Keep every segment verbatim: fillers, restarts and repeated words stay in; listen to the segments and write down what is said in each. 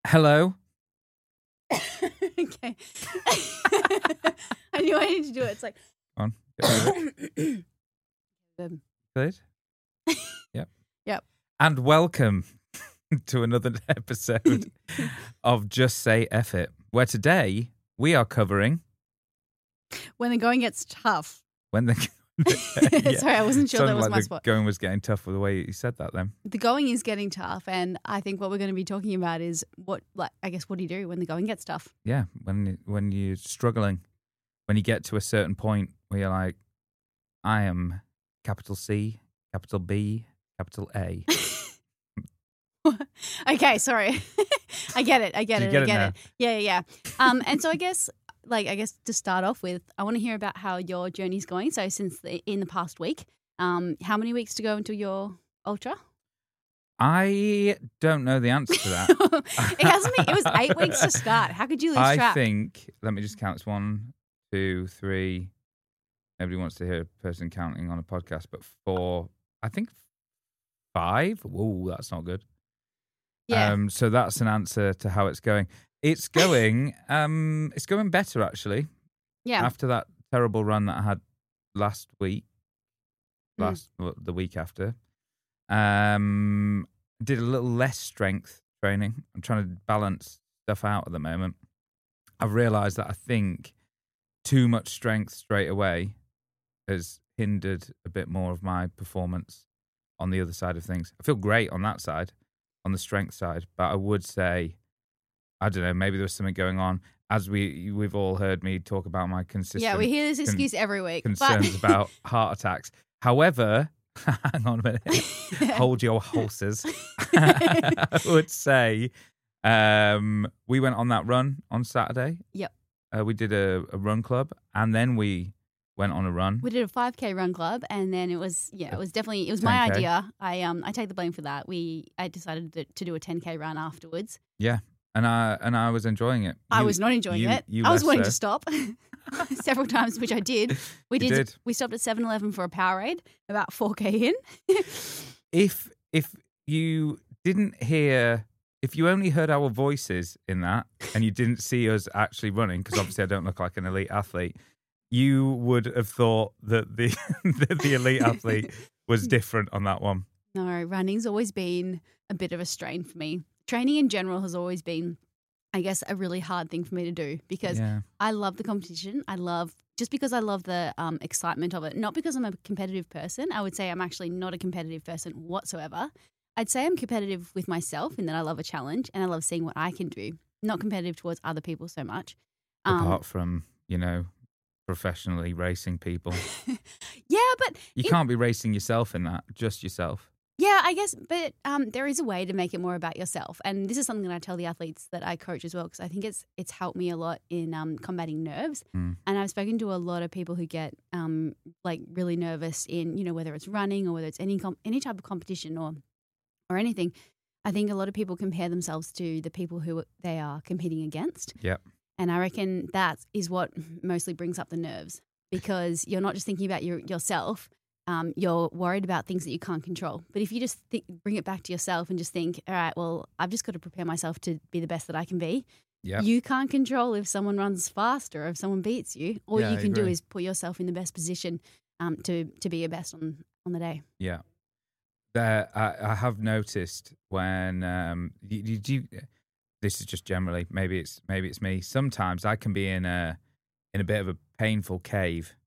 Hello. Okay. I knew I needed to do it. It's like. On. Good. Good. Yep. Yep. And welcome to another episode of Just Say F It, where today we are covering when the going gets tough. when the yeah. Sorry, I wasn't sure Sounded that was like my the spot. Going was getting tough with the way you said that. Then The going is getting tough, and I think what we're going to be talking about is what, like, I guess, what do you do when the going gets tough? yeah, when when you're struggling, when you get to a certain point where you're like, I am capital C, capital B, capital A. Okay, sorry. I get it. I get Do you it. get I it get now? it. Yeah, yeah, yeah. Um, and so I guess, like, I guess to start off with, I want to hear about how your journey's going. So since the, in the past week, um, how many weeks to go until your ultra? I don't know the answer to that. It hasn't been. It was eight weeks to start. How could you lose I track? think, let me just count. It's one, two, three. Nobody wants to hear a person counting on a podcast, but four, I think five. Whoa, that's not good. Yeah. Um, so that's an answer to how it's going. It's going, um, it's going better actually. Yeah. After that terrible run that I had last week, Mm. last well, the week after, um, did a little less strength training. I'm trying to balance stuff out at the moment. I've realised that I think too much strength straight away has hindered a bit more of my performance on the other side of things. I feel great on that side, on the strength side, but I would say, I don't know, maybe there was something going on. As we, we've all heard me talk about my consistent Yeah, we hear this con- excuse every week. concerns but... about heart attacks. However, hang on a minute, hold your horses. I would say um, we went on that run on Saturday. Yep. Uh, we did a, a run club, and then we went on a run. We did a five K run club, and then it was yeah, it was definitely it was my ten K. idea. I um I take the blame for that. We I decided to, to do a ten K run afterwards. Yeah, and I and I was enjoying it. I You- was not enjoying you- it. you I was less wanting so. to stop several times, which I did. We You did, did. We stopped at seven eleven for a Powerade, about four K in. If if you didn't hear, if you only heard our voices in that, and you didn't see us actually running, because obviously I don't look like an elite athlete, you would have thought that the that the elite athlete was different on that one. No, running's always been a bit of a strain for me. Training in general has always been, I guess, a really hard thing for me to do because Yeah. I love the competition. I love, just because I love the um, excitement of it, not because I'm a competitive person. I would say I'm actually not a competitive person whatsoever. I'd say I'm competitive with myself in that I love a challenge and I love seeing what I can do, not competitive towards other people so much. Um, Apart from, you know, professionally racing people. yeah, but You in- can't be racing yourself in that, just yourself. Yeah, I guess, but um, there is a way to make it more about yourself, and this is something that I tell the athletes that I coach as well, because I think it's it's helped me a lot in um, combating nerves. Mm. And I've spoken to a lot of people who get um, like really nervous in, you know, whether it's running or whether it's any com- any type of competition or or anything. I think a lot of people compare themselves to the people who they are competing against. Yep. And I reckon that is what mostly brings up the nerves, because you're not just thinking about your, yourself. Um, you're worried about things that you can't control. But if you just think, bring it back to yourself and just think, all right, well, I've just got to prepare myself to be the best that I can be. Yep. You can't control if someone runs faster or if someone beats you. All Yeah, you I can do agree. is put yourself in the best position um, to to be your best on, on the day. Yeah. There, I, I have noticed when um, you, you do. This is just generally. Maybe it's maybe it's me. Sometimes I can be in a in a bit of a painful cave,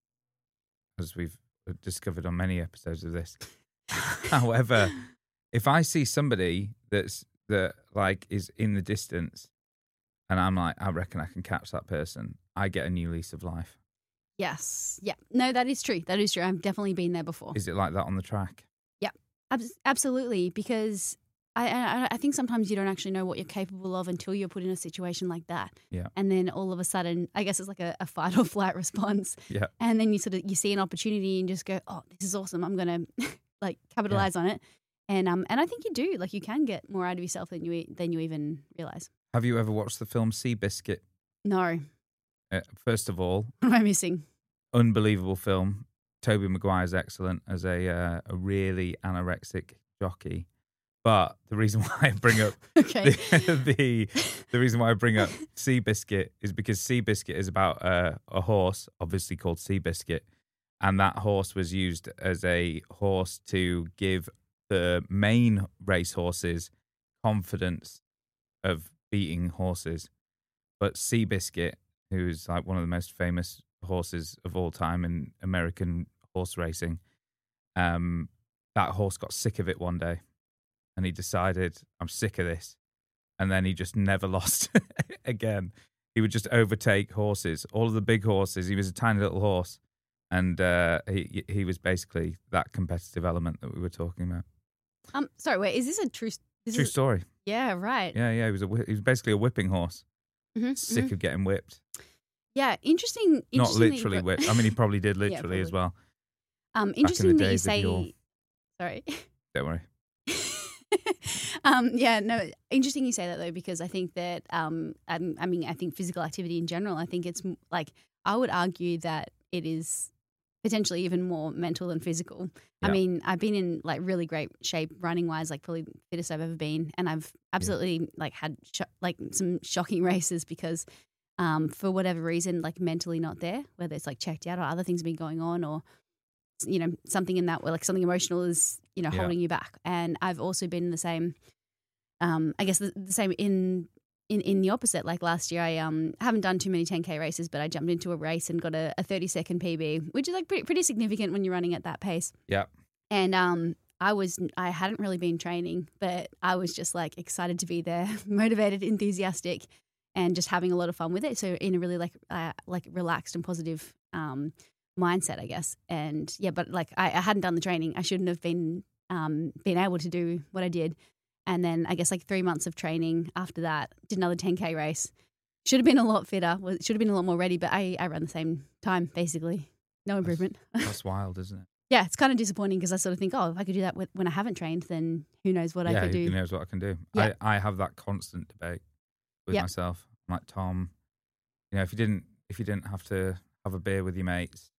as we've discovered on many episodes of this. However, if I see somebody that's that like is in the distance, and I'm like, I reckon I can catch that person, I get a new lease of life. Yes. Yeah. No, that is true. That is true. I've definitely been there before. Is it like that on the track? Abs- absolutely, because I, I I think sometimes you don't actually know what you're capable of until you're put in a situation like that. Yeah. And then all of a sudden, I guess it's like a, a fight or flight response. Yeah. And then you sort of you see an opportunity and just go, oh, this is awesome. I'm gonna like capitalize on it. And um and I think you do. Like you can get more out of yourself than you e- than you even realize. Have you ever watched the film Seabiscuit? No, Uh, first of all, what am I missing? unbelievable film. Toby Maguire's excellent as a uh, a really anorexic jockey. But the reason why I bring up Okay. the, the the reason why I bring up Seabiscuit is because Seabiscuit is about uh, a horse, obviously called Seabiscuit, and that horse was used as a horse to give the main race horses confidence of beating horses. But Seabiscuit, who's like one of the most famous horses of all time in American horse racing, um, that horse got sick of it one day. And he decided, I'm sick of this. And then he just never lost again. He would just overtake horses, all of the big horses. He was a tiny little horse. And uh, he he was basically that competitive element that we were talking about. Um, sorry, wait, is this a true this True is, story. Yeah, right. Yeah, yeah. He was a, whi- he was basically a whipping horse. Mm-hmm, Sick mm-hmm. of getting whipped. Yeah, interesting. Not interesting that you literally brought- whipped. I mean, he probably did Yeah, literally as well. Um, in the interesting that you days of say. yore. Sorry. Don't worry. um, yeah, no, interesting you say that though, because I think that, um, I, I mean, I think physical activity in general, I think it's m- like, I would argue that it is potentially even more mental than physical. I Yeah. mean, I've been in like really great shape running wise, like probably the fittest I've ever been. And I've absolutely like had sh- like some shocking races because um, for whatever reason, like mentally not there, whether it's like checked out or other things have been going on or, you know, something in that way, like something emotional is, you know, Yeah. holding you back. And I've also been the same, um, I guess the, the same in, in, in the opposite. Like last year, I um haven't done too many ten K races, but I jumped into a race and got a, a thirty second P B, which is like pretty, pretty significant when you're running at that pace. Yeah. And um, I was, I hadn't really been training, but I was just like excited to be there, motivated, enthusiastic, and just having a lot of fun with it. So in a really like, uh, like relaxed and positive um, mindset, I guess. And yeah, but like I, I hadn't done the training. I shouldn't have been, um, been able to do what I did. And then I guess like three months of training after that, did another ten K race. Should have been a lot fitter. Was should have been a lot more ready, but I, I ran the same time basically. No improvement. That's wild, isn't it? Yeah, it's kind of disappointing because I sort of think, oh, if I could do that with, when I haven't trained, then who knows what yeah, I could do. who knows what I can do. Yeah. I, I have that constant debate with Yeah. myself. I'm like, Tom, you know, if you didn't if you didn't have to have a beer with your mates,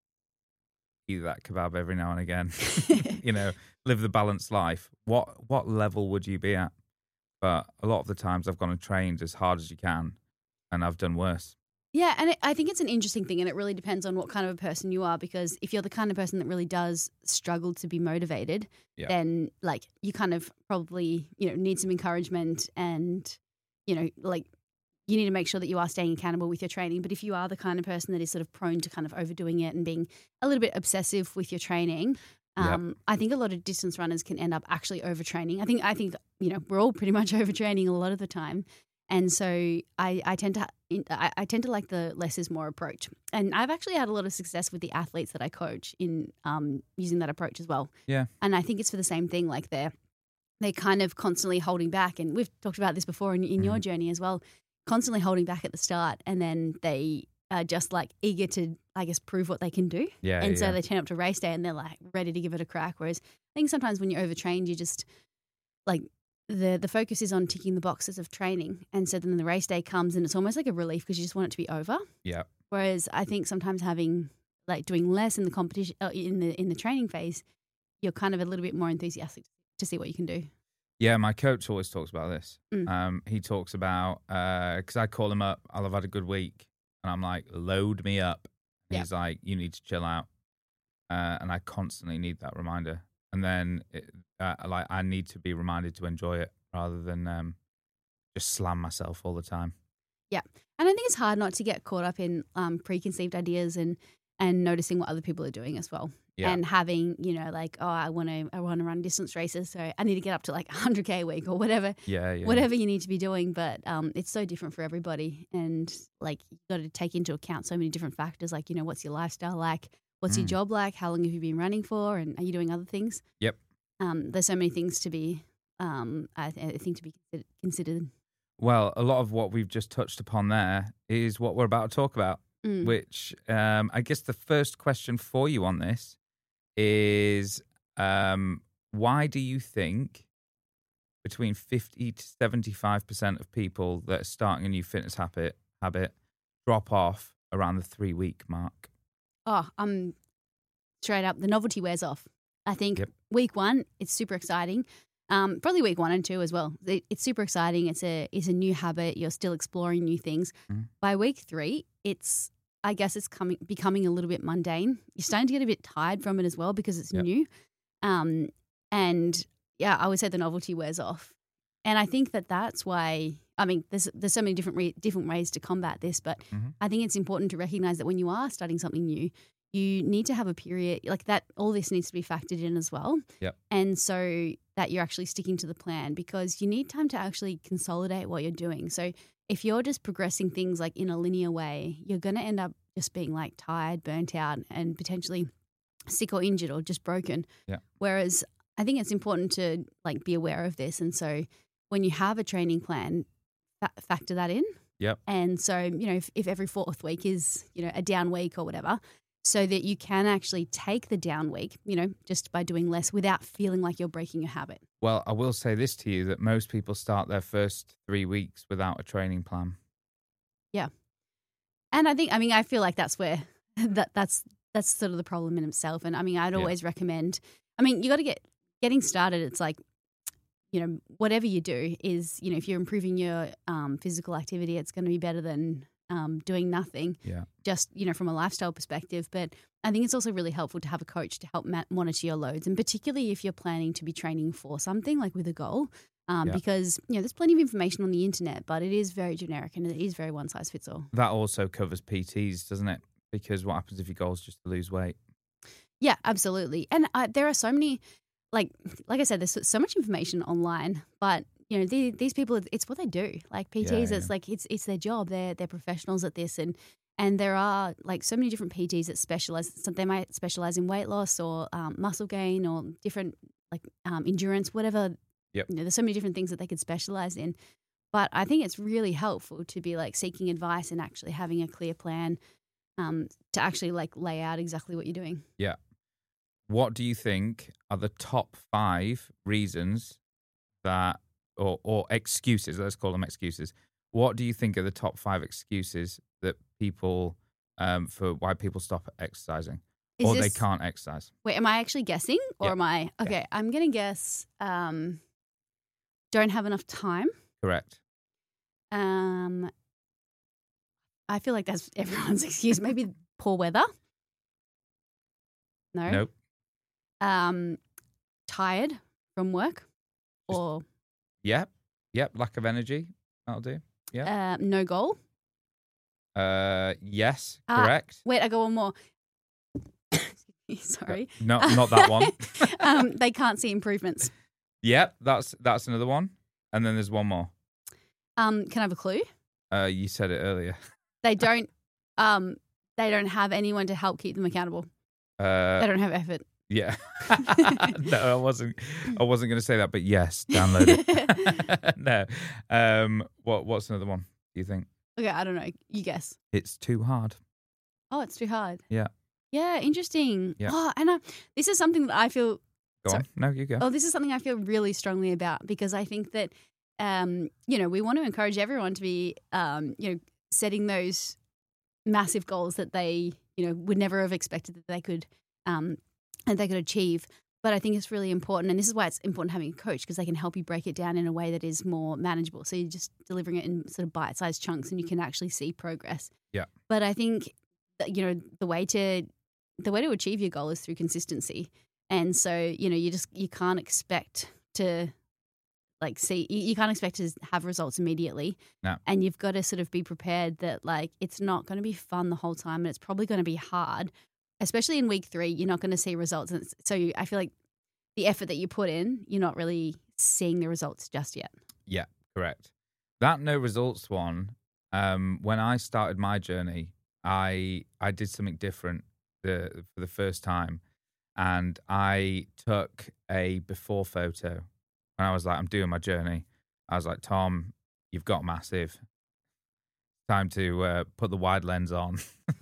eat that kebab every now and again, you know, live the balanced life, what what level would you be at? But a lot of the times I've gone and trained as hard as you can and I've done worse. Yeah, and it, I think it's an interesting thing, and it really depends on what kind of a person you are. Because if you're the kind of person that really does struggle to be motivated, Yeah. then like you kind of probably you know need some encouragement, and you know like you need to make sure that you are staying accountable with your training. But if you are the kind of person that is sort of prone to kind of overdoing it and being a little bit obsessive with your training, Yeah. um, I think a lot of distance runners can end up actually overtraining. I think I think you know we're all pretty much overtraining a lot of the time. And so I, I tend to I, I tend to like the less is more approach, and I've actually had a lot of success with the athletes that I coach in um, using that approach as well. Yeah. And I think it's for the same thing. Like they're they kind of constantly holding back, and we've talked about this before in, in your Mhm. journey as well. Constantly holding back at the start, and then they are just like eager to, I guess, prove what they can do. Yeah. And yeah, so yeah. they turn up to race day and they're like ready to give it a crack. Whereas I think sometimes when you're overtrained, you just like. The the focus is on ticking the boxes of training. And so then the race day comes and it's almost like a relief because you just want it to be over. Yeah. Whereas I think sometimes having like doing less in the competition uh, in the in the training phase, you're kind of a little bit more enthusiastic to see what you can do. Yeah, my coach always talks about this. Mm. Um, he talks about, because I call him up, I'll have had a good week, and I'm like, load me up. And Yeah. he's like, you need to chill out. Uh, and I constantly need that reminder. And then, it, uh, like, I need to be reminded to enjoy it rather than um, just slam myself all the time. And I think it's hard not to get caught up in um, preconceived ideas and and noticing what other people are doing as well. Yeah. And having, you know, like, oh, I want to I want to run distance races, so I need to get up to like one hundred K a week or whatever. Yeah, yeah. Whatever you need to be doing, but um, it's so different for everybody, and like you got to take into account so many different factors, like you know, what's your lifestyle like, what's your Mm. job like, how long have you been running for, and are you doing other things? Yep. Um, there's so many things to be, um, I, th- I think, to be considered. considered. Well, a lot of what we've just touched upon there is what we're about to talk about, Mm. which um, I guess the first question for you on this is um, why do you think between fifty to seventy-five percent of people that are starting a new fitness habit habit drop off around the three week mark? Oh, um, straight up, the novelty wears off. I think Yep. week one, it's super exciting. Um, probably week one and two as well. It, it's super exciting. It's a it's a new habit. You're still exploring new things. Mhm. By week three, it's I guess it's coming becoming a little bit mundane. You're starting to get a bit tired from it as well because it's Yep. new. Um, and yeah, I would say the novelty wears off. And I think that that's why. I mean, there's there's so many different re- different ways to combat this, but Mhm. I think it's important to recognize that when you are starting something new, you need to have a period like that. All this needs to be factored in as well. Yep. And so that you're actually sticking to the plan because you need time to actually consolidate what you're doing. So if you're just progressing things like in a linear way, you're going to end up just being like tired, burnt out, and potentially sick or injured or just broken. Yeah. Whereas I think it's important to like be aware of this. And so when you have a training plan, fa- factor that in. Yep. And so, you know, if, if every fourth week is, you know, a down week or whatever, so that you can actually take the down week, you know, just by doing less without feeling like you're breaking a habit. Well, I will say this to you, that most people start their first three weeks without a training plan. And I think, I mean, I feel like that's where that that's that's sort of the problem in itself. And I mean, I'd Yeah. always recommend. I mean, you got to get getting started. It's like, you know, whatever you do is, you know, if you're improving your um, physical activity, it's going to be better than um, doing nothing. Yeah. Just, you know, from a lifestyle perspective. But I think it's also really helpful to have a coach to help ma- monitor your loads, and particularly if you're planning to be training for something like with a goal. Um, Yeah. Because, you know, there's plenty of information on the internet, but it is very generic and it is very one size fits all. That also covers P Ts, doesn't it? Because what happens if your goal is just to lose weight? Yeah, absolutely. And uh, there are so many, like like I said, there's so- so much information online, but you know, the, these people, it's what they do. Like P Ts, Yeah, it's yeah. like it's it's their job. They're they're professionals at this, and and there are like so many different P Ts that specialize. So they might specialize in weight loss or um, muscle gain or different like um, endurance, whatever. Yep. You know, there's so many different things that they could specialize in. But I think it's really helpful to be like seeking advice and actually having a clear plan um, to actually like lay out exactly what you're doing. Yeah. What do you think are the top five reasons that, or, or excuses, let's call them excuses. What do you think are the top five excuses that people, um, for why people stop exercising Is or they this- can't exercise? Wait, am I actually guessing or Yeah. am I okay? I'm gonna guess. Um, don't have enough time. Correct. Um, I feel like that's everyone's excuse. Maybe poor weather. No. Nope. Um, tired from work, Just- or Yep. Yep. Lack of energy. That'll do. Yeah. uh, no goal. Uh, yes. Ah, Correct. Wait, I got one more. Sorry. No, not that one. um, they can't see improvements. Yep. That's that's another one. And then there's one more. Um, can I have a clue? Uh, you said it earlier. They don't. Um, they don't have anyone to help keep them accountable. Uh, They don't have effort. yeah. No, I wasn't. I wasn't going to say that, but yes, download it. No. Um. What What's another one? Do you think Okay, I don't know. You guess. it's too hard? Oh, it's too hard. Yeah. Yeah, interesting. Yeah. Oh, and I, this is something that I feel. Go Sorry. on. No, you go. Oh, this is something I feel really strongly about because I think that, um, you know, we want to encourage everyone to be, um, you know, setting those massive goals that they, you know, would never have expected that they could, um, and they could achieve. But I think it's really important, and this is why it's important having a coach because they can help you break it down in a way that is more manageable. So you're just delivering it in sort of bite-sized chunks, and you can actually see progress. Yeah. But I think, that, you know, the way to the way to achieve your goal is through consistency. And so, you know, you just you can't expect to like see you, you can't expect to have results immediately. No. And you've got to sort of be prepared that like it's not going to be fun the whole time and it's probably going to be hard. Especially in week three, you're not going to see results. And it's- so you, I feel like the effort that you put in, you're not really seeing the results just yet. Yeah, correct. That no results one. Um, when I started my journey, I I did something different the, for the first time, and I took a before photo. And I was like, I'm doing my journey. I was like, Tom, you've got massive. Time to uh, put the wide lens on.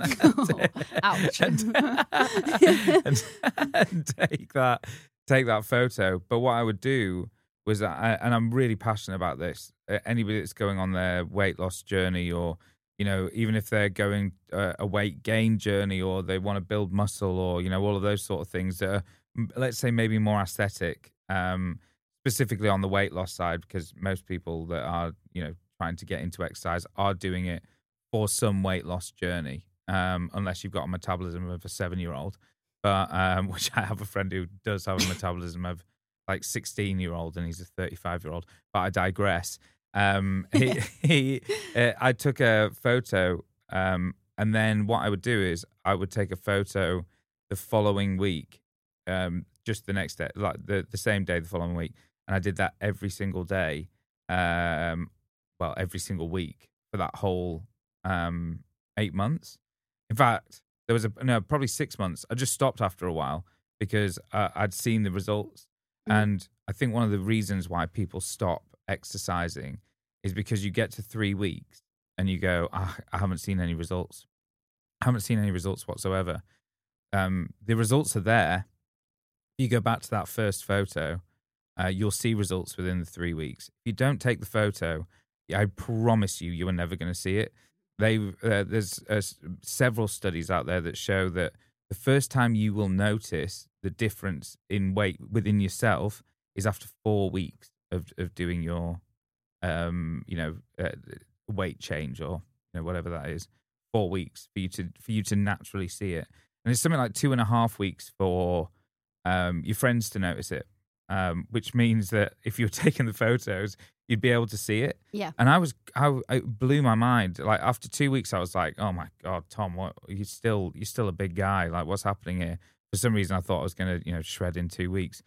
Ouch. and, and, and take that take that photo. But what I would do was, I, and I'm really passionate about this. uh, Anybody that's going on their weight loss journey, or you know, even if they're going uh, a weight gain journey, or they want to build muscle, or you know, all of those sort of things that are, m- let's say, maybe more aesthetic. Um, specifically on the weight loss side, because most people that are, you know, trying to get into exercise are doing it for some weight loss journey, um, unless you've got a metabolism of a seven-year-old. But um, which I have a friend who does have a metabolism of like sixteen-year-old, and he's a thirty-five-year-old. But I digress. Um, he, he, uh, I took a photo, um, and then what I would do is I would take a photo the following week, um, just the next day, like the, the same day, the following week. And I did that every single day, um, well, every single week for that whole um, eight months. In fact, there was a, no, probably six months. I just stopped after a while because uh, I'd seen the results. Mm. And I think one of the reasons why people stop exercising is because you get to three weeks and you go, oh, I haven't seen any results. I haven't seen any results whatsoever. Um, the results are there. If you go back to that first photo, uh, you'll see results within the three weeks. If you don't take the photo, I promise you, you are never going to see it. They uh, there's uh, several studies out there that show that the first time you will notice the difference in weight within yourself is after four weeks of of doing your, um, you know, uh, weight change, or you know whatever that is. Four weeks for you to for you to naturally see it, and it's something like two and a half weeks for um, your friends to notice it. Um, which means that if you're taking the photos, you'd be able to see it. Yeah. And I was, I, it blew my mind. Like after two weeks, I was like, "Oh my God, Tom, what? You're still, you're still a big guy. Like, what's happening here?" For some reason, I thought I was going to, you know, shred in two weeks.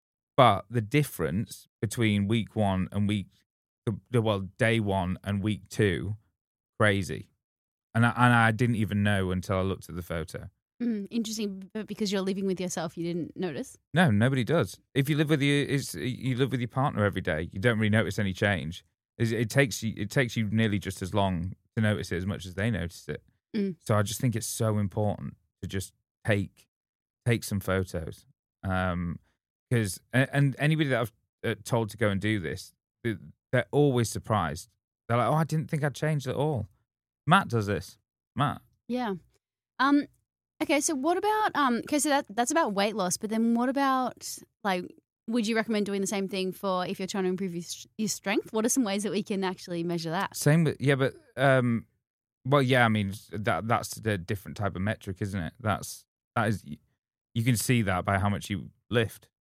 But the difference between week one and week, well, day one and week two, crazy. And I, and I didn't even know until I looked at the photo. Mm, interesting, but because you're living with yourself, you didn't notice? No, nobody does. If you live with you, it's, you live with your partner every day. You don't really notice any change. It, it takes you. It takes you nearly just as long to notice it as much as they notice it. Mm. So I just think it's so important to just take take some photos. Um, because and anybody that I've uh, told to go and do this, they're always surprised. They're like, "Oh, I didn't think I'd changed at all." Matt does this. Matt. Yeah. Um. Okay, so what about um? Okay, so that that's about weight loss, but then what about like? Would you recommend doing the same thing for if you're trying to improve your, your strength? What are some ways that we can actually measure that? Same, but yeah, but um, well, yeah, I mean that that's a different type of metric, isn't it? That's that is you can see that by how much you lift.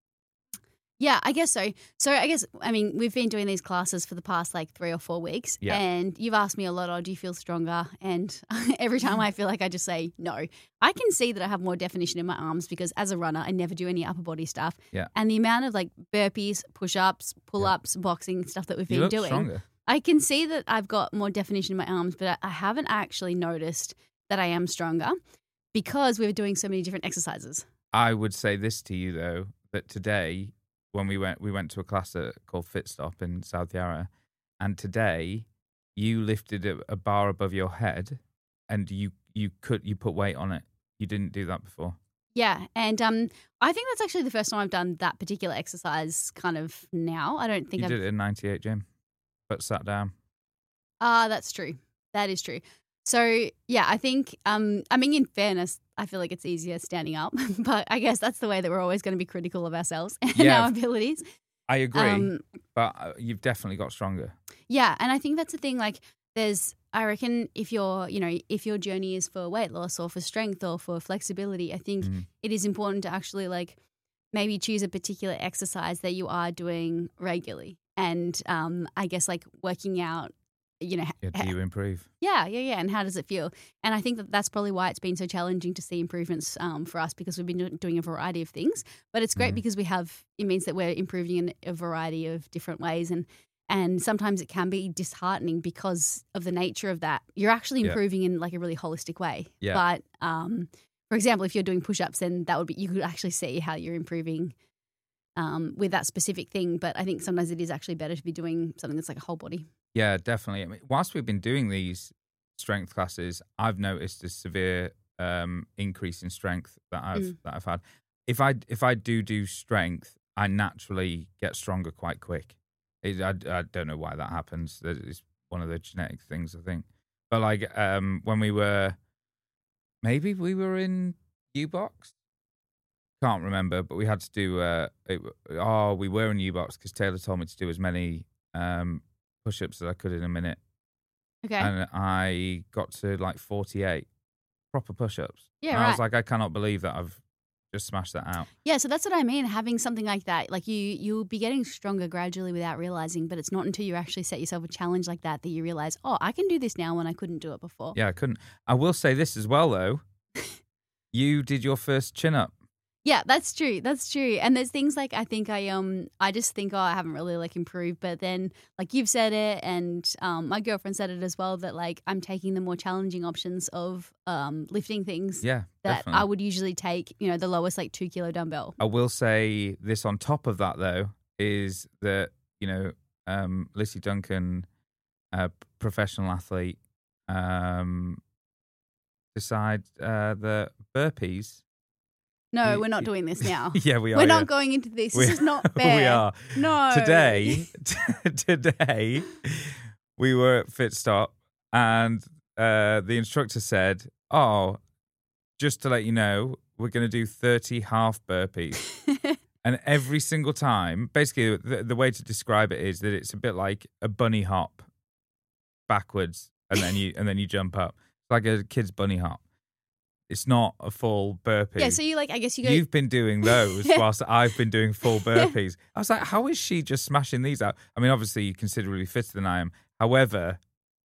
Yeah, I guess so. So I guess, I mean, we've been doing these classes for the past like three or four weeks. Yeah. And you've asked me a lot, oh, do you feel stronger? And every time I feel like I just say no. I can see that I have more definition in my arms because as a runner, I never do any upper body stuff. Yeah. And the amount of like burpees, push-ups, pull-ups, yeah. boxing, stuff that we've you been look doing. Stronger. I can see that I've got more definition in my arms, but I, I haven't actually noticed that I am stronger because we were doing so many different exercises. I would say this to you though, that today when we went we went to a class at, called Fit Stop in South Yarra, and today you lifted a, a bar above your head and you you could you put weight on it. You didn't do that before. Yeah, and um, I think that's actually the first time I've done that particular exercise kind of now. I don't think you I've... did it in ninety-eight gym, but sat down. Ah, uh, that's true. That is true. So, yeah, I think, um, I mean, in fairness, I feel like it's easier standing up, but I guess that's the way that we're always going to be critical of ourselves and yeah, our abilities. I agree, um, but you've definitely got stronger. Yeah, and I think that's the thing, like, there's, I reckon if your, you know, if your journey is for weight loss or for strength or for flexibility, I think mm. it is important to actually, like, maybe choose a particular exercise that you are doing regularly. And um, I guess, like, working out, you know, yeah, do you improve? Yeah, yeah, yeah. And how does it feel? And I think that that's probably why it's been so challenging to see improvements um, for us because we've been doing a variety of things. But it's great mm. because we have, it means that we're improving in a variety of different ways. And and sometimes it can be disheartening because of the nature of that. You're actually improving yeah. in like a really holistic way. Yeah. But um, for example, if you're doing push-ups, then that would be, you could actually see how you're improving um, with that specific thing. But I think sometimes it is actually better to be doing something that's like a whole body. Yeah, definitely. I mean, whilst we've been doing these strength classes, I've noticed a severe um, increase in strength that I've mm. that I've had. If I if I do do strength, I naturally get stronger quite quick. It, I, I don't know why that happens. It's one of the genetic things, I think. But like um, when we were, maybe we were in U-Box, can't remember, but we had to do. Uh, it, oh, we were in U-box because Taylor told me to do as many um, push-ups as I could in a minute, Okay. and I got to like forty-eight proper push-ups. Yeah, and I was right. like, I cannot believe that I've just smashed that out. Yeah, so that's what I mean. Having something like that, like you, you'll be getting stronger gradually without realizing. But it's not until you actually set yourself a challenge like that that you realize, oh, I can do this now when I couldn't do it before. Yeah, I couldn't. I will say this as well, though. You did your first chin-up. Yeah, that's true. That's true. And there's things like I think I um I just think oh I haven't really like improved, but then like you've said it and um my girlfriend said it as well that like I'm taking the more challenging options of um lifting things Yeah, that definitely. I would usually take, you know, the lowest like two kilo dumbbell. I will say this on top of that, though, is that, you know, um, Lissy Duncan, a professional athlete, um, decide uh, that burpees. No, You- we're not you- doing this now. Yeah, we are. We're yeah. not going into this. We- This is not fair. We are. No. Today, today, we were at Fit Stop and uh, the instructor said, oh, just to let you know, we're going to do thirty half burpees. And every single time, basically, the, the way to describe it is that it's a bit like a bunny hop backwards, and then you and then you jump up. It's like a kid's bunny hop. It's not a full burpee. Yeah, so you like I guess you go You've been doing those whilst I've been doing full burpees. I was like, how is she just smashing these out? I mean, obviously, you're considerably fitter than I am. However,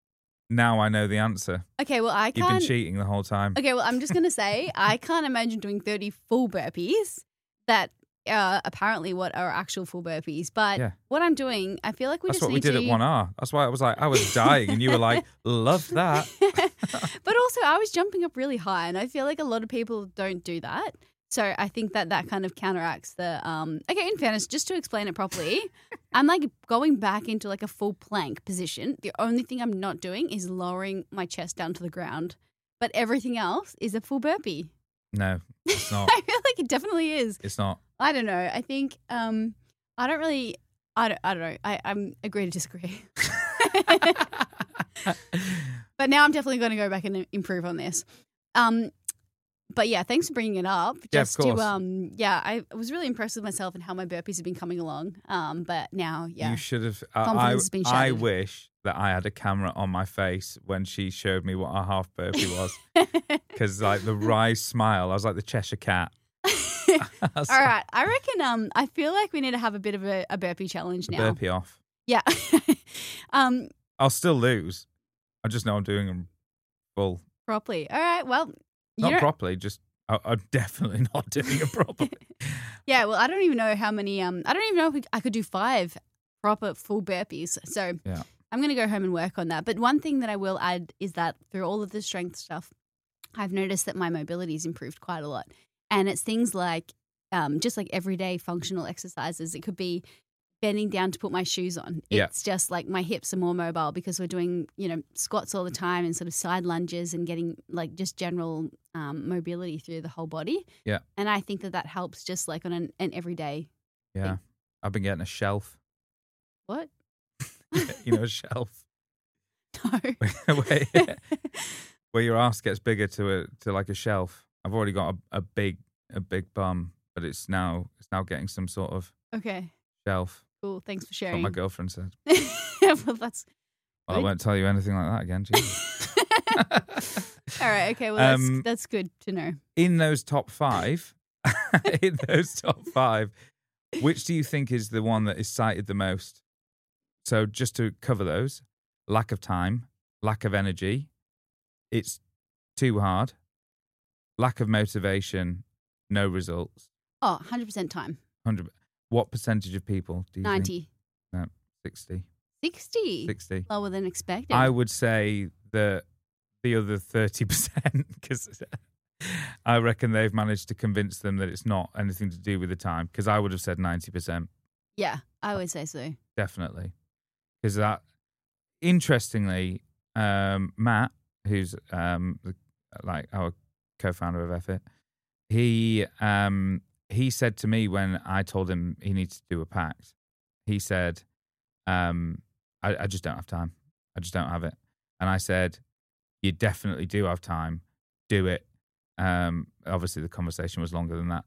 now I know the answer. Okay, well I You've been can't cheating the whole time. Okay, well I'm just gonna say I can't imagine doing thirty full burpees that uh apparently what are actual full burpees. But Yeah. what I'm doing, I feel like we That's just what we need did to at one R. That's why I was like, I was dying, and you were like, love that. But also I was jumping up really high and I feel like a lot of people don't do that. So I think that that kind of counteracts the um okay, in fairness, just to explain it properly, I'm like going back into like a full plank position. The only thing I'm not doing is lowering my chest down to the ground. But everything else is a full burpee. No, it's not. I feel like it definitely is. It's not. I don't know. I think um I don't really I don't I don't know. I, I'm agree to disagree. But now I'm definitely going to go back and improve on this. Um, but yeah, thanks for bringing it up. Yeah, of Just course. to um, yeah, I was really impressed with myself and how my burpees have been coming along. Um, but now, yeah, You should have. I, I, Confidence has been I shattered. wish that I had a camera on my face when she showed me what a half burpee was. Because, like, the wry smile, I was like the Cheshire Cat. I was All right. I reckon. Um, I feel like we need to have a bit of a, a burpee challenge like, now. burpee off. Yeah. um, I'll still lose. I just know I'm doing them full. properly. All right. Well, you Not don't- properly, just I, I'm definitely not doing it properly. yeah. Well, I don't even know how many. Um, I don't even know if we, I could do five proper full burpees. So Yeah. I'm going to go home and work on that. But one thing that I will add is that through all of the strength stuff, I've noticed that my mobility has improved quite a lot. And it's things like um, just like everyday functional exercises. It could be bending down to put my shoes on. Yeah. It's just like my hips are more mobile because we're doing, you know, squats all the time and sort of side lunges and getting like just general um, mobility through the whole body. Yeah. And I think that that helps just like on an, an everyday. Yeah. I've been getting a shelf. What? You know, a shelf. No. where, where your ass gets bigger to a to like a shelf. I've already got a, a big a big bum, but it's now it's now getting some sort of Okay. shelf. Cool. Thanks for That's what sharing. my girlfriend said. Well, that's Well, I Good. won't tell you anything like that again. Jesus. all right. Okay. Well, that's Um, that's good to know. In those top five, in those top five, which do you think is the one that is cited the most? So just to cover those: lack of time, lack of energy, it's too hard, lack of motivation, no results. Oh, one hundred percent time. Hundred. What percentage of people do you think? ninety. sixty. sixty. sixty. Lower than expected. I would say that the other thirty percent, because I reckon they've managed to convince them that it's not anything to do with the time, because I would have said ninety percent, yeah, I would say so. definitely. Because that, interestingly, um, Matt, who's um, the- like our co-founder of F I T, he, um, he said to me when I told him he needs to do a pact, he said, um, I, I just don't have time. I just don't have it. And I said, you definitely do have time. Do it. Um, obviously, the conversation was longer than that. But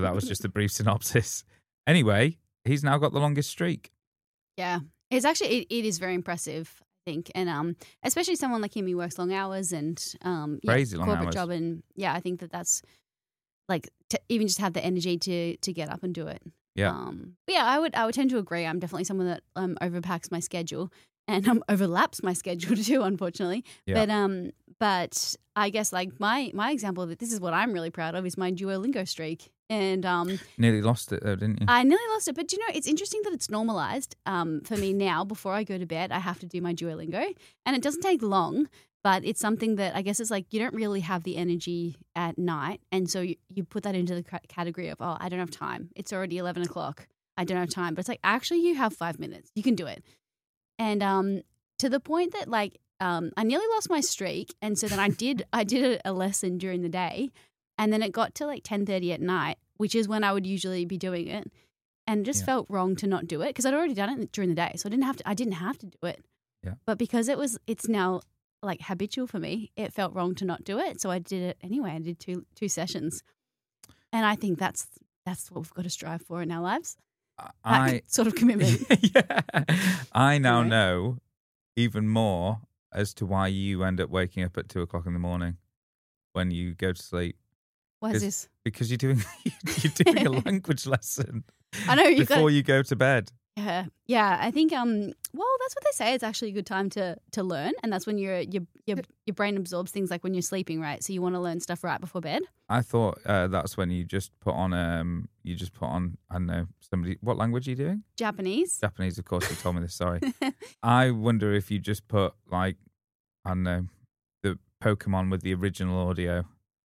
but that was just a brief synopsis. Anyway, he's now got the longest streak. Yeah, it's actually it, it is very impressive, I think, and um, especially someone like him who works long hours and um, yeah, Crazy long corporate hours. job, and yeah, I think that that's like to even just have the energy to to get up and do it. Yeah. Um, but yeah, I would I would tend to agree. I'm definitely someone that um overpacks my schedule and um overlaps my schedule too, unfortunately. Yeah. But um, but I guess like my my example that this is what I'm really proud of is my Duolingo streak. And um, Nearly lost it though, didn't you? I nearly lost it. But do you know, it's interesting that it's normalized um, for me now. Before I go to bed, I have to do my Duolingo. And it doesn't take long, but it's something that I guess it's like you don't really have the energy at night. And so you, you put that into the c- category of, oh, I don't have time. It's already eleven o'clock. I don't have time. But it's like, actually, you have five minutes. You can do it. And um, to the point that like um, I nearly lost my streak. And so then I did I did a, a lesson during the day. And then it got to like ten thirty at night, which is when I would usually be doing it, and it just Yeah. felt wrong to not do it because I'd already done it during the day, so I didn't have to. I didn't have to do it. Yeah. But because it was, it's now like habitual for me. It felt wrong to not do it, so I did it anyway. I did two two sessions, and I think that's that's what we've got to strive for in our lives. I That sort of commitment. yeah. I now Anyway. know even more as to why you end up waking up at two o'clock in the morning when you go to sleep. What Is- is this? Because you're doing you're doing a language lesson I know you've before got. you go to bed. Yeah, yeah. I think um. Well, that's what they say. It's actually a good time to to learn, and that's when your your your your brain absorbs things like when you're sleeping, right? So you want to learn stuff right before bed. I thought uh, that's when you just put on um you just put on I don't know somebody what language are you doing? Japanese. Japanese, of course. You told me this. Sorry. I wonder if you just put like I don't know the Pokemon with the original audio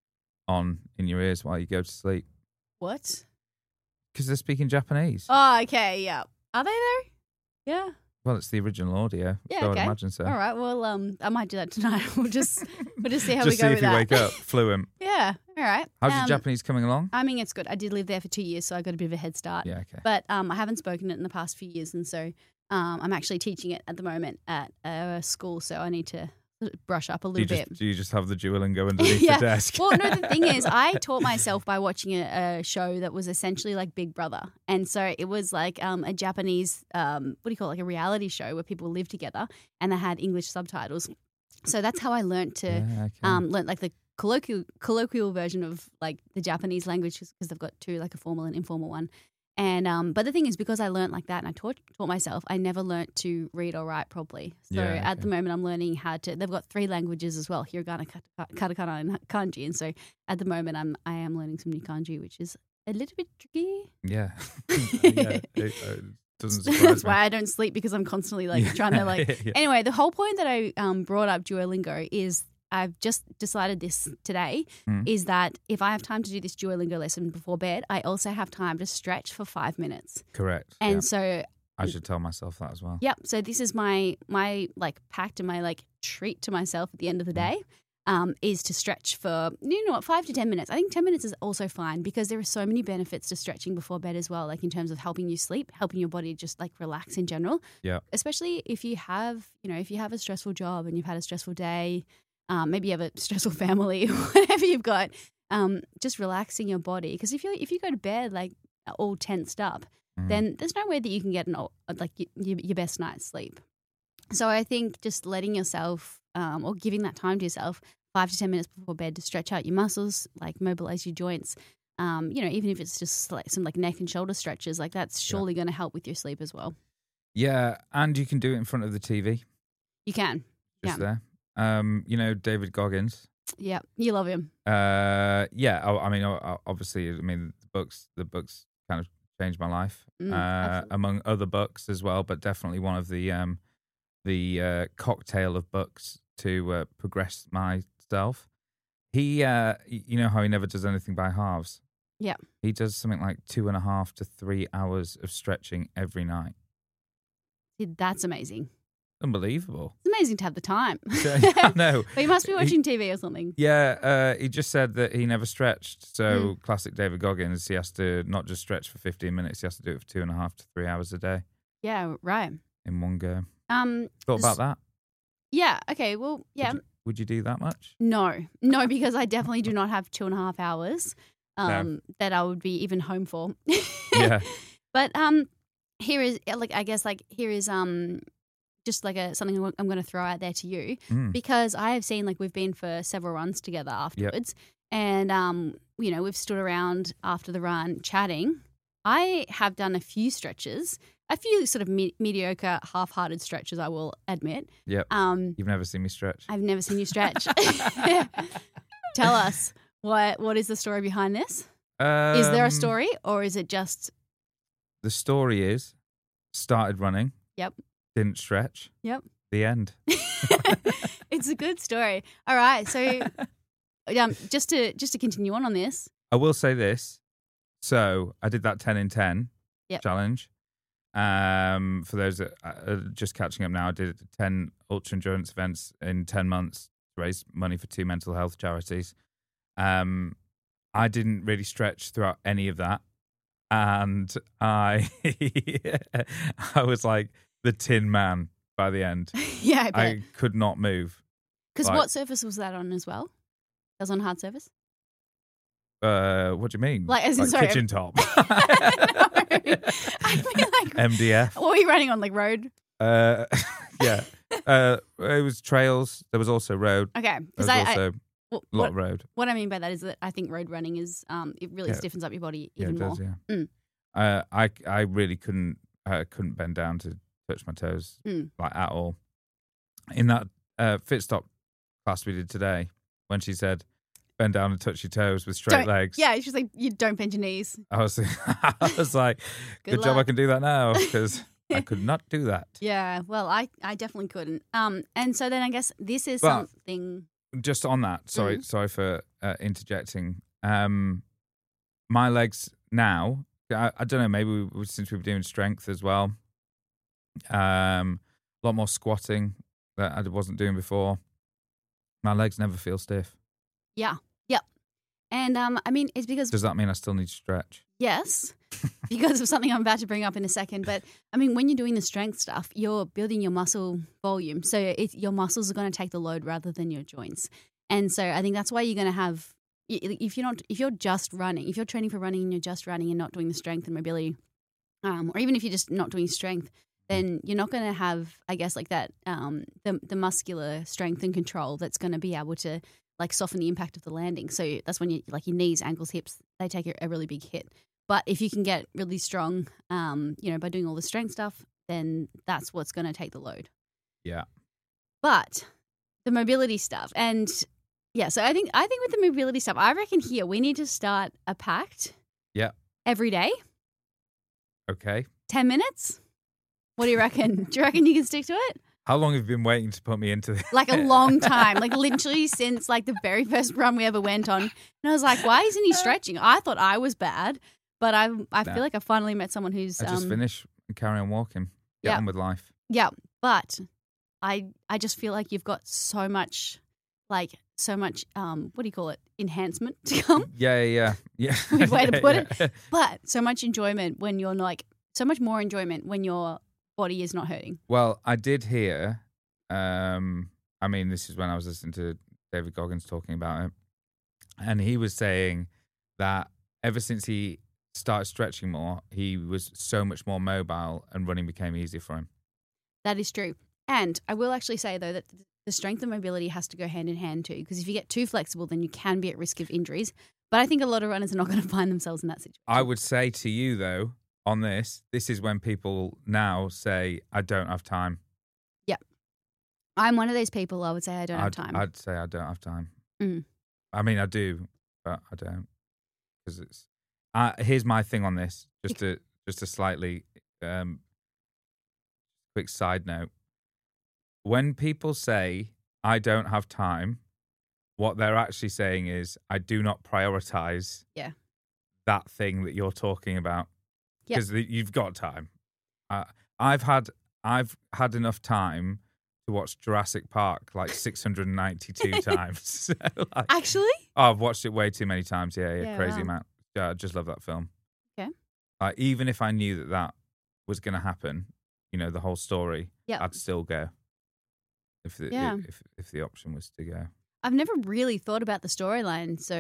on in your ears while you go to sleep What? because they're speaking Japanese. Oh, okay, yeah. Are they though? Yeah. Well, it's the original audio. Yeah, so okay. I'd imagine so. All right. Well, um, I might do that tonight. We'll just we'll just see how just we go see with if you that. wake up fluent. Yeah. All right. How's um, your Japanese coming along? I mean, it's good. I did live there for two years, so I got a bit of a head start. Yeah, okay. But um, I haven't spoken it in the past few years, and so um, I'm actually teaching it at the moment at a school. So I need to brush up a Do little you, bit. just, do you just have the Duolingo underneath Yeah. the desk? Well, no, the thing is, I taught myself by watching a, a show that was essentially like Big Brother. And so it was like um, a Japanese, um, what do you call it, like a reality show where people live together and they had English subtitles. So that's how I learned to, Yeah, okay. um, learn like the colloquial, colloquial version of like the Japanese language because they've got two, like a formal and informal one. And um, but the thing is, because I learned like that and I taught taught myself, I never learnt to read or write properly. So Yeah, at the okay. moment, I'm learning how to. They've got three languages as well: hiragana, kata- katakana, and kanji. And so at the moment, I'm I am learning some new kanji, which is a little bit tricky. yeah. yeah. It, uh, doesn't surprise That's me. why I don't sleep because I'm constantly like trying to like. Yeah. Anyway, the whole point that I um, brought up Duolingo is I've just decided this today Mm. is that if I have time to do this Duolingo lesson before bed, I also have time to stretch for five minutes. Correct. And yeah. so, I should tell myself that as well. yep. So this is my my like pact and my like treat to myself at the end of the Mm. day. Um, is to stretch for, you know what, five to ten minutes. I think ten minutes is also fine because there are so many benefits to stretching before bed as well, like in terms of helping you sleep, helping your body just like relax in general. Yeah. Especially if you have, you know, if you have a stressful job and you've had a stressful day, um, maybe you have a stressful family, whatever you've got, um, just relaxing your body. Because if you if you go to bed like all tensed up, Mm. then there's no way that you can get an, like your, your best night's sleep. So I think just letting yourself um, or giving that time to yourself, five to ten minutes before bed, to stretch out your muscles, like mobilize your joints. Um, you know, even if it's just like some like neck and shoulder stretches, like that's surely going to help with your sleep as well. Yeah, and you can do it in front of the T V, You can, just Yeah. there. Um, you know, David Goggins. yeah, you love him. Uh, yeah. I, I mean, o- obviously, I mean, the books, the books kind of changed my life, Mm, uh, absolutely. among other books as well. But definitely one of the um, the uh, cocktail of books to uh, progress myself. He, uh, y- you know how he never does anything by halves. Yeah. He does something like two and a half to three hours of stretching every night. See, that's amazing. Unbelievable. It's amazing to have the time. I know. But you must be He- watching T V or something. Yeah, uh, he just said that he never stretched. So Mm. classic David Goggins, he has to not just stretch for fifteen minutes, he has to do it for two and a half to three hours a day Yeah, right. in one go. Um, Thought about that? yeah. Okay. Well, yeah. Would you, would you do that much? No, no, because I definitely do not have two and a half hours. um, that I would be even home for. Yeah. But um, here is like I guess like here is um. just like a something I'm going to throw out there to you Mm. because I have seen like we've been for several runs together afterwards, and um, you know we've stood around after the run chatting. I have done a few stretches, a few sort of me- mediocre, half-hearted stretches. I will admit. Yep. Um, You've never seen me stretch. I've never seen you stretch. Tell us what what is the story behind this? Um, Is there a story, or is it just? The story is started running. Yep. Didn't stretch. Yep. The end. It's a good story. All right, so um, just to just to continue on on this. I will say this. So I did that ten in ten Yep. challenge. Um, for those that are just catching up now, I did ten ultra endurance events in ten months to raise money for two mental health charities. Um, I didn't really stretch throughout any of that. And I, I was like the Tin Man by the end. Yeah, I bet. I could not move. Because like- what surface was that on as well? That was on hard surface? Uh, what do you mean? Like, as in, sorry, kitchen top. No. I mean, like, M D F. what were you running on, like road? Uh, yeah. Uh, it was trails. There was also road. Okay, There because was I, also I a what, lot what, of road. what I mean by that is that I think road running is um it really Yeah. stiffens up your body Yeah, even it does. more. Yeah. Mm. Uh, I I really couldn't uh, couldn't bend down to touch my toes Mm. like at all. In that uh, fit stop class we did today, when she said bend down and touch your toes with straight Don't- legs. Yeah, it's just like you don't bend your knees. I was I was like, Good good, job I luck. can do that now because I could not do that. Yeah, well, I, I definitely couldn't. Um, and so then I guess this is But- something. Just on that, sorry, Mhm. sorry for uh, interjecting. Um, my legs now, I, I don't know, maybe we, since we were doing strength as well, um, a lot more squatting that I wasn't doing before. My legs never feel stiff. Yeah, yep. And um, I mean, it's because Does that mean I still need to stretch? yes, because of something I'm about to bring up in a second. But I mean, when you're doing the strength stuff, you're building your muscle volume, so it, your muscles are going to take the load rather than your joints. And so I think that's why you're going to have if you're not if you're just running, if you're training for running and you're just running and not doing the strength and mobility, um, or even if you're just not doing strength, then you're not going to have, I guess, like that um, the the muscular strength and control that's going to be able to like soften the impact of the landing. So that's when you like your knees, ankles, hips, they take a, a really big hit. But if you can get really strong, um, you know, by doing all the strength stuff, then that's what's going to take the load. Yeah. But the mobility stuff, and yeah, so I think I think with the mobility stuff, I reckon here we need to start a pact. Yeah. Every day, Okay. ten minutes. What do you reckon? Do you reckon you can stick to it? How long have you been waiting to put me into this? Like a long time, like literally since like the very first run we ever went on. And I was like, why isn't he stretching? I thought I was bad, but I I Nah. feel like I finally met someone who's I just um, finish and carry on walking. Get yeah. on with life. yeah. But I I just feel like you've got so much, like so much um what do you call it? Enhancement to come. Yeah, yeah, yeah. Weird way to Yeah, put yeah. it. But so much enjoyment when you're like so much more enjoyment when your body is not hurting. Well, I did hear. Um, I mean, this is when I was listening to David Goggins talking about it, and he was saying that ever since he started stretching more, he was so much more mobile, and running became easier for him. That is true. And I will actually say, though, that the strength and mobility has to go hand in hand, too, because if you get too flexible, then you can be at risk of injuries. But I think a lot of runners are not going to find themselves in that situation. I would say to you though, on this, this is when people now say, "I don't have time." I'm one of those people, I would say I don't have I'd, time. I'd say I don't have time. Mm. I mean, I do, but I don't because it's. Uh, here's my thing on this, just to just a slightly um, quick side note. When people say I don't have time, what they're actually saying is I do not prioritize. Yeah. That thing that you're talking about, Yep. because you've got time. Uh, I've had I've had enough time to watch Jurassic Park like six hundred ninety-two times. So, like, Actually? oh, I've watched it way too many times. Yeah, yeah, Yeah, crazy wow. amount. Yeah, I just love that film. Okay. Like, even if I knew that that was going to happen, you know, the whole story, Yep. I'd still go. If the Yeah. if if the option was to go. I've never really thought about the storyline so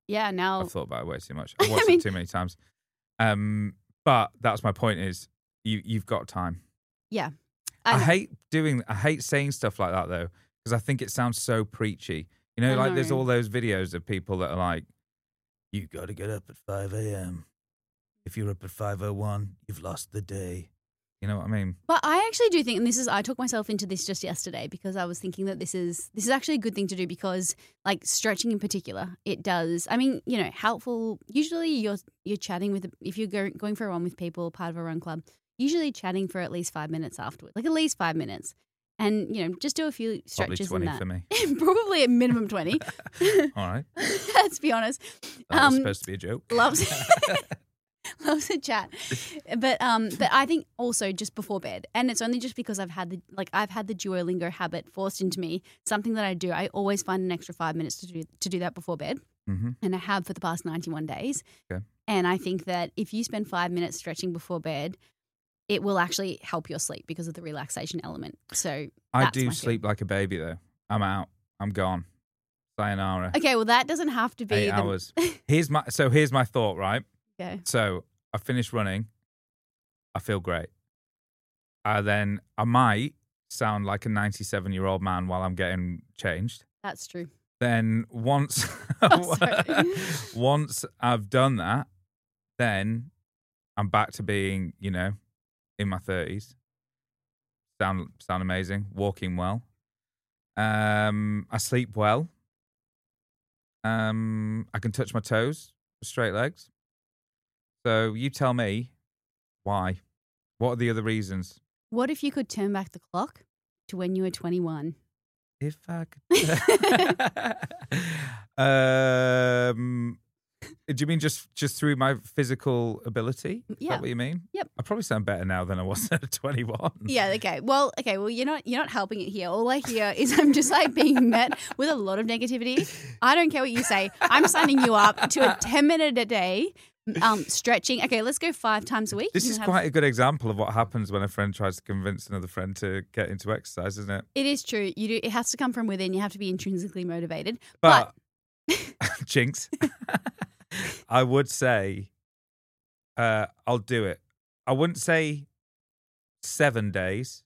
Yeah, now I've thought about it way too much. I've watched I mean, it too many times. Um, but that's my point is you, you've got time. yeah. I, I, hate doing, I hate saying stuff like that though, because I think it sounds so preachy. You know, I like there's know. all those videos of people that are like, you got to get up at five a.m. If you're up at five oh one, you've lost the day. You know what I mean? But I actually do think, and this is, I took myself into this just yesterday because I was thinking that this is this is actually a good thing to do because, like, stretching in particular, it does. I mean, you know, helpful. Usually, you're you're chatting with if you're go, going for a run with people, part of a run club. Usually, chatting for at least five minutes afterward, like at least five minutes, and you know, just do a few stretches. Probably twenty in that. for me. Probably a minimum twenty. All right. Let's be honest. That was Um, supposed to be a joke. Loves. Loves to chat, but um, but I think also just before bed, and it's only just because I've had the like I've had the Duolingo habit forced into me. Something that I do, I always find an extra five minutes to do to do that before bed, Mm-hmm. and I have for the past ninety-one days. Okay. And I think that if you spend five minutes stretching before bed, it will actually help your sleep because of the relaxation element. So I that's do my sleep like a baby though. I'm out. I'm gone. Sayonara. thing. Okay, well that doesn't have to be Eight the, hours. Here's my so here's my thought, right? Okay. So I finished running. I feel great. Uh, then I might sound like a ninety-seven-year-old man while I'm getting changed. That's true. Then once, Oh, sorry. once I've done that, then I'm back to being, you know, in my thirties. Sound sound amazing. Walking well. Um, I sleep well. Um, I can touch my toes with straight legs. So you tell me why. What are the other reasons? What if you could turn back the clock to when you were twenty-one? If I could. um, do you mean just, just through my physical ability? Is Yeah. that what you mean? Yep. I probably sound better now than I was at twenty-one. Yeah, okay. Well, okay, well you're not you're not helping it here. All I hear is I'm just like being met with a lot of negativity. I don't care what you say. I'm signing you up to a ten minute a day um stretching. Okay, let's go five times a week. This You is can have- quite a good example of what happens when a friend tries to convince another friend to get into exercise, isn't it? It is true. You do it has to come from within. You have to be intrinsically motivated. But, jinx, I would say uh, I'll do it. I wouldn't say seven days.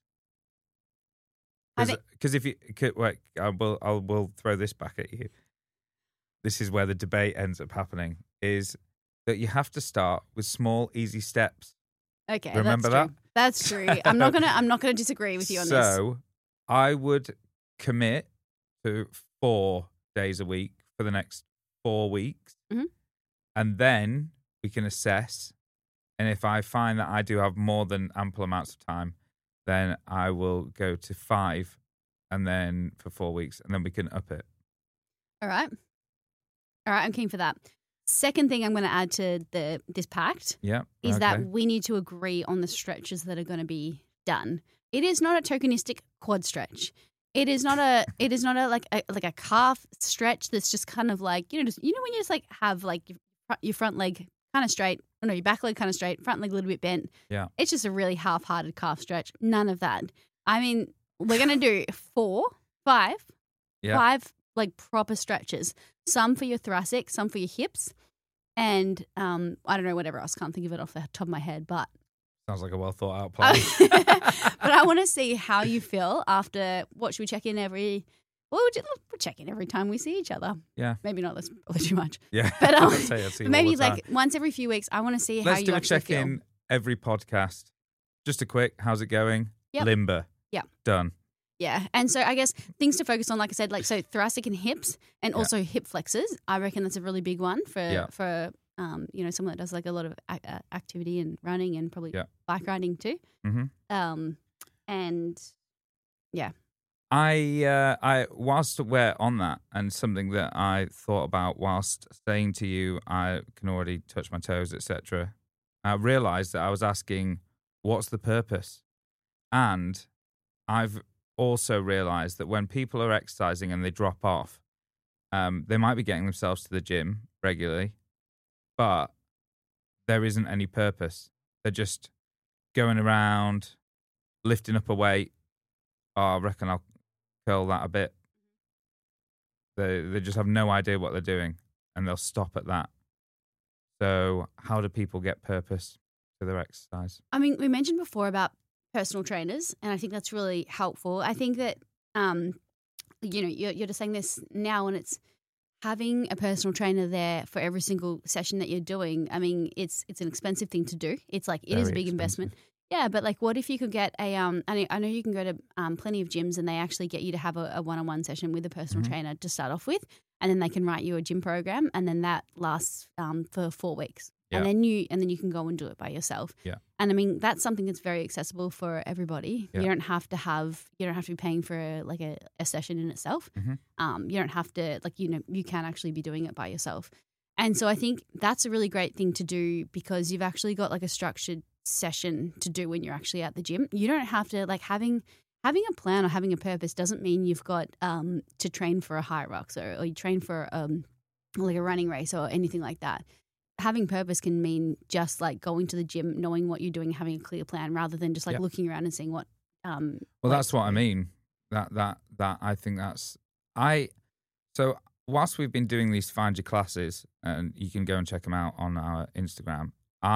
I think- Because if you, could, wait, I will, I will throw this back at you. This is where the debate ends up happening, is that you have to start with small, easy steps. Okay, Remember that's that? true. That's true. I'm not gonna I'm not gonna disagree with you on this. So I would commit to four days a week for the next four weeks. Mhm. And then we can assess. And if I find that I do have more than ample amounts of time, then I will go to five and then for four weeks and then we can up it. All right. All right, I'm keen for that. Second thing I'm going to add to the this pact Yeah. is okay. that we need to agree on the stretches that are going to be done. It is not a tokenistic quad stretch. It is not a. It is not a like a like a calf stretch that's just kind of like you know just you know when you just like have like your, fr- your front leg kind of straight, oh no, your back leg kind of straight, front leg a little bit bent. Yeah. It's just a really half-hearted calf stretch. None of that. I mean, we're going to do four, five, Yeah. five like proper stretches. Some for your thoracic, some for your hips, and um, I don't know whatever else. Can't think of it off the top of my head, but Sounds like a well thought out plan. but I want to see how you feel after. What should we check in every? Well, we'll just- we'll check in every time we see each other. Yeah. Maybe not. That's probably too much. Yeah. But, um, I'd say I see you all Maybe the time. like once every few weeks. I want to see how Let's you do a actually check feel. in every podcast. Just a quick, how's it going? Yep. Limber. Yep. Done. Yeah, and so I guess things to focus on, like I said, like so thoracic and hips, and Yeah. also hip flexors. I reckon that's a really big one for Yeah. for um you know someone that does like a lot of a- a- activity and running and probably Yeah. bike riding too. Mm-hmm. Um, and I, uh, I, whilst we're on that, and something that I thought about whilst saying to you, I can already touch my toes, et cetera. I realised that I was asking, what's the purpose? And I've also realised that when people are exercising and they drop off, um, they might be getting themselves to the gym regularly, but there isn't any purpose. They're just going around, lifting up a weight. Oh, I reckon I'll curl that a bit. They they just have no idea what they're doing. and they'll stop at that. So how do people get purpose to their exercise? I mean, we mentioned before about personal trainers, and I think that's really helpful. I think that, um, you know, you're, you're just saying this now, and it's having a personal trainer there for every single session that you're doing. I mean, it's it's an expensive thing to do. It's like, it Very is a big expensive. investment. Yeah, but like, what if you could get a, um, I know, I know you can go to um, plenty of gyms and they actually get you to have a, a one-on-one session with a personal Mhm. trainer to start off with, and then they can write you a gym program, and then that lasts um, for four weeks. Yeah. And then you and then you can go and do it by yourself. Yeah. And I mean, that's something that's very accessible for everybody. Yeah. You don't have to have you don't have to be paying for a, like a, a session in itself. Mhm. Um, you don't have to like you know you can actually be doing it by yourself. And so I think that's a really great thing to do because you've actually got like a structured session to do when you're actually at the gym. You don't have to like having having a plan or having a purpose doesn't mean you've got um, to train for a high rocks or, or you train for um, like a running race or anything like that. Having purpose can mean just like going to the gym, knowing what you're doing, having a clear plan, rather than just like Yeah. looking around and seeing what. Um, Well, what that's what I to do. mean. That that that I think that's I. So whilst we've been doing these Find Your classes, and you can go and check them out on our Instagram,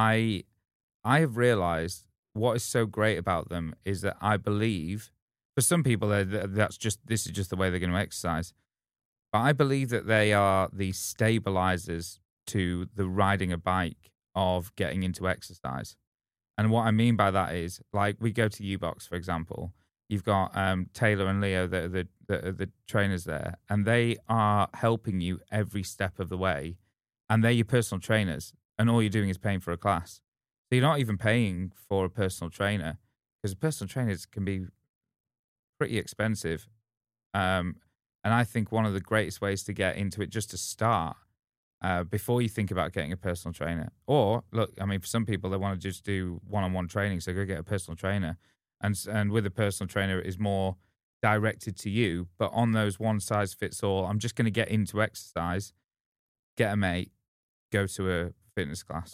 I I have realised what is so great about them is that I believe for some people they're- that's just this is just the way they're going to exercise, but I believe that they are the stabilizers to the riding a bike of getting into exercise. And what I mean by that is, like, we go to U-Box, for example. You've got um, Taylor and Leo, the, the, the, the trainers there, and they are helping you every step of the way. And they're your personal trainers. And all you're doing is paying for a class. So you're not even paying for a personal trainer because personal trainers can be pretty expensive. Um, and I think one of the greatest ways to get into it, just to start, uh, before you think about getting a personal trainer. Or, look, I mean, for some people, they want to just do one-on-one training, so go get a personal trainer. And and with a personal trainer, it is more directed to you. But on those one-size-fits-all, I'm just going to get into exercise, get a mate, go to a fitness class.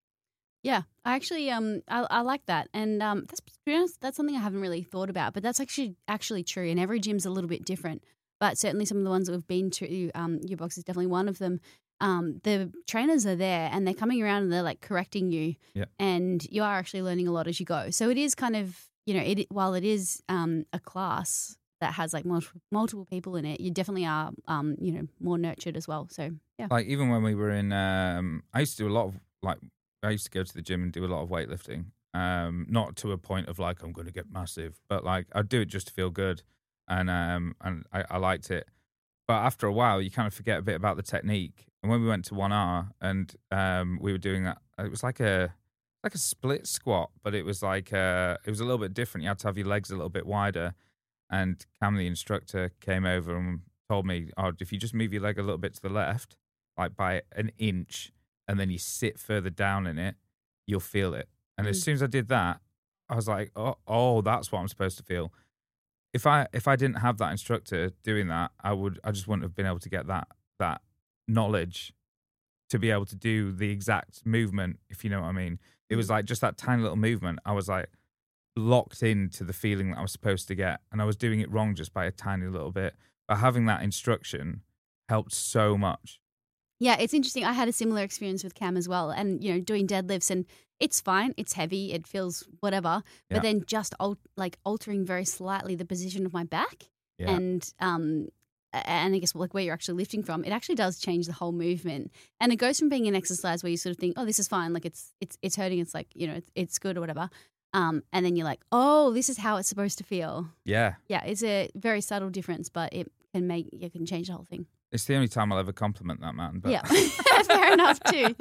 Yeah, I actually um I, I like that, and um that's to be honest, that's something I haven't really thought about, but that's actually actually true. And every gym's a little bit different, but certainly some of the ones that we've been to, um, U-Box is definitely one of them. Um, the trainers are there, and they're coming around and they're like correcting you, Yeah. and you are actually learning a lot as you go. So it is kind of you know it while it is um a class that has like multiple multiple people in it, you definitely are um you know more nurtured as well. So yeah, Like, even when we were in, um, I used to do a lot of, like, I used to go to the gym and do a lot of weightlifting. Um, not to a point of, like, I'm going to get massive, but, like, I'd do it just to feel good. And um, and I, I liked it. But after a while, you kind of forget a bit about the technique. And when we went to one R and um, we were doing that, it was like a like a split squat, but it was like uh, it was a little bit different. You had to have your legs a little bit wider. And Cam, the instructor, came over and told me, "Oh, if you just move your leg a little bit to the left, like by an inch, and then you sit further down in it, you'll feel it." And as Mm. soon as I did that, I was like, "Oh, oh, that's what I'm supposed to feel." If I if I didn't have that instructor doing that, I would I just wouldn't have been able to get that that knowledge to be able to do the exact movement, if you know what I mean. It was like just that tiny little movement. I was like locked into the feeling that I was supposed to get, and I was doing it wrong just by a tiny little bit. But having that instruction helped so much. Yeah, it's interesting. I had a similar experience with Cam as well, and you know, doing deadlifts, and it's fine. It's heavy. It feels whatever, Yeah. but then just al- like altering very slightly the position of my back, Yeah. and um, a- and I guess like where you're actually lifting from, it actually does change the whole movement, and it goes from being an exercise where you sort of think, oh, this is fine, like it's it's it's hurting, it's like you know, it's, it's good or whatever, um, and then you're like, oh, this is how it's supposed to feel. Yeah. Yeah, it's a very subtle difference, but it can make it can change the whole thing. It's the only time I'll ever compliment that man. But Yeah, fair enough too.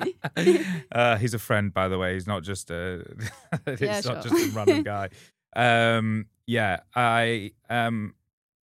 uh, he's a friend, by the way. He's not just a. He's Yeah, not sure. just a random guy. Um, yeah, I. Um,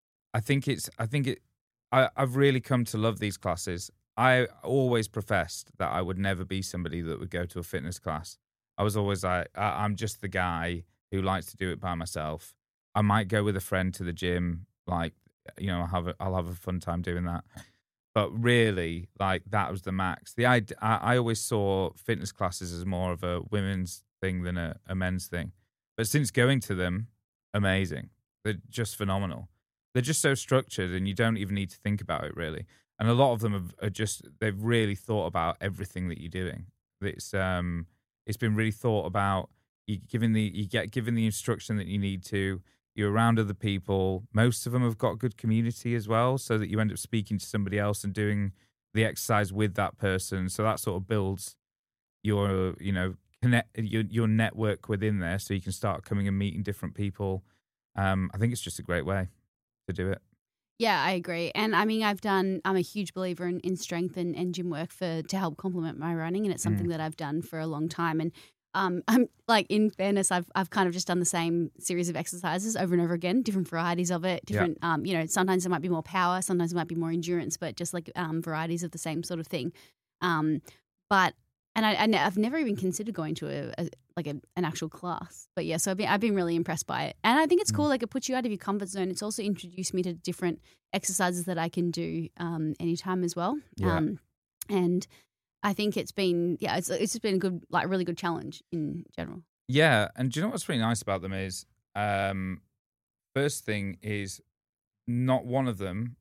I think it's. I think it. I, I've really come to love these classes. I always professed that I would never be somebody that would go to a fitness class. I was always like, I, I'm just the guy who likes to do it by myself. I might go with a friend to the gym, like you know, I'll have a, I'll have a fun time doing that. But really, like, that was the max. The I, I always saw fitness classes as more of a women's thing than a, a men's thing. But since going to them, amazing. They're just phenomenal. they're just so structured, and you don't even need to think about it really. And a lot of them have, are just they've really thought about everything that you're doing. It's um it's been really thought about. You given the you get given the instruction that you need to. You're around other people. Most of them have got good community as well, so that you end up speaking to somebody else and doing the exercise with that person. So that sort of builds your, you know, connect your your network within there, so you can start coming and meeting different people. Um, I think it's just a great way to do it. Yeah, I agree. And I mean, I've done, I'm a huge believer in, in strength and, and gym work for to help complement my running. And it's something Mm. that I've done for a long time. And um, I'm like, in fairness, I've I've kind of just done the same series of exercises over and over again, different varieties of it, different, yeah. um, you know, sometimes it might be more power, sometimes it might be more endurance, but just like um, varieties of the same sort of thing. Um, but And I, I ne- I've never even considered going to a, a like a, an actual class, but yeah. So I've been I've been really impressed by it, and I think it's cool. Like it puts you out of your comfort zone. It's also introduced me to different exercises that I can do um, anytime as well. Yeah. Um, and I think it's been yeah, it's it's just been a good like really good challenge in general. Yeah, and do you know what's really nice about them is, um, first thing is, not one of them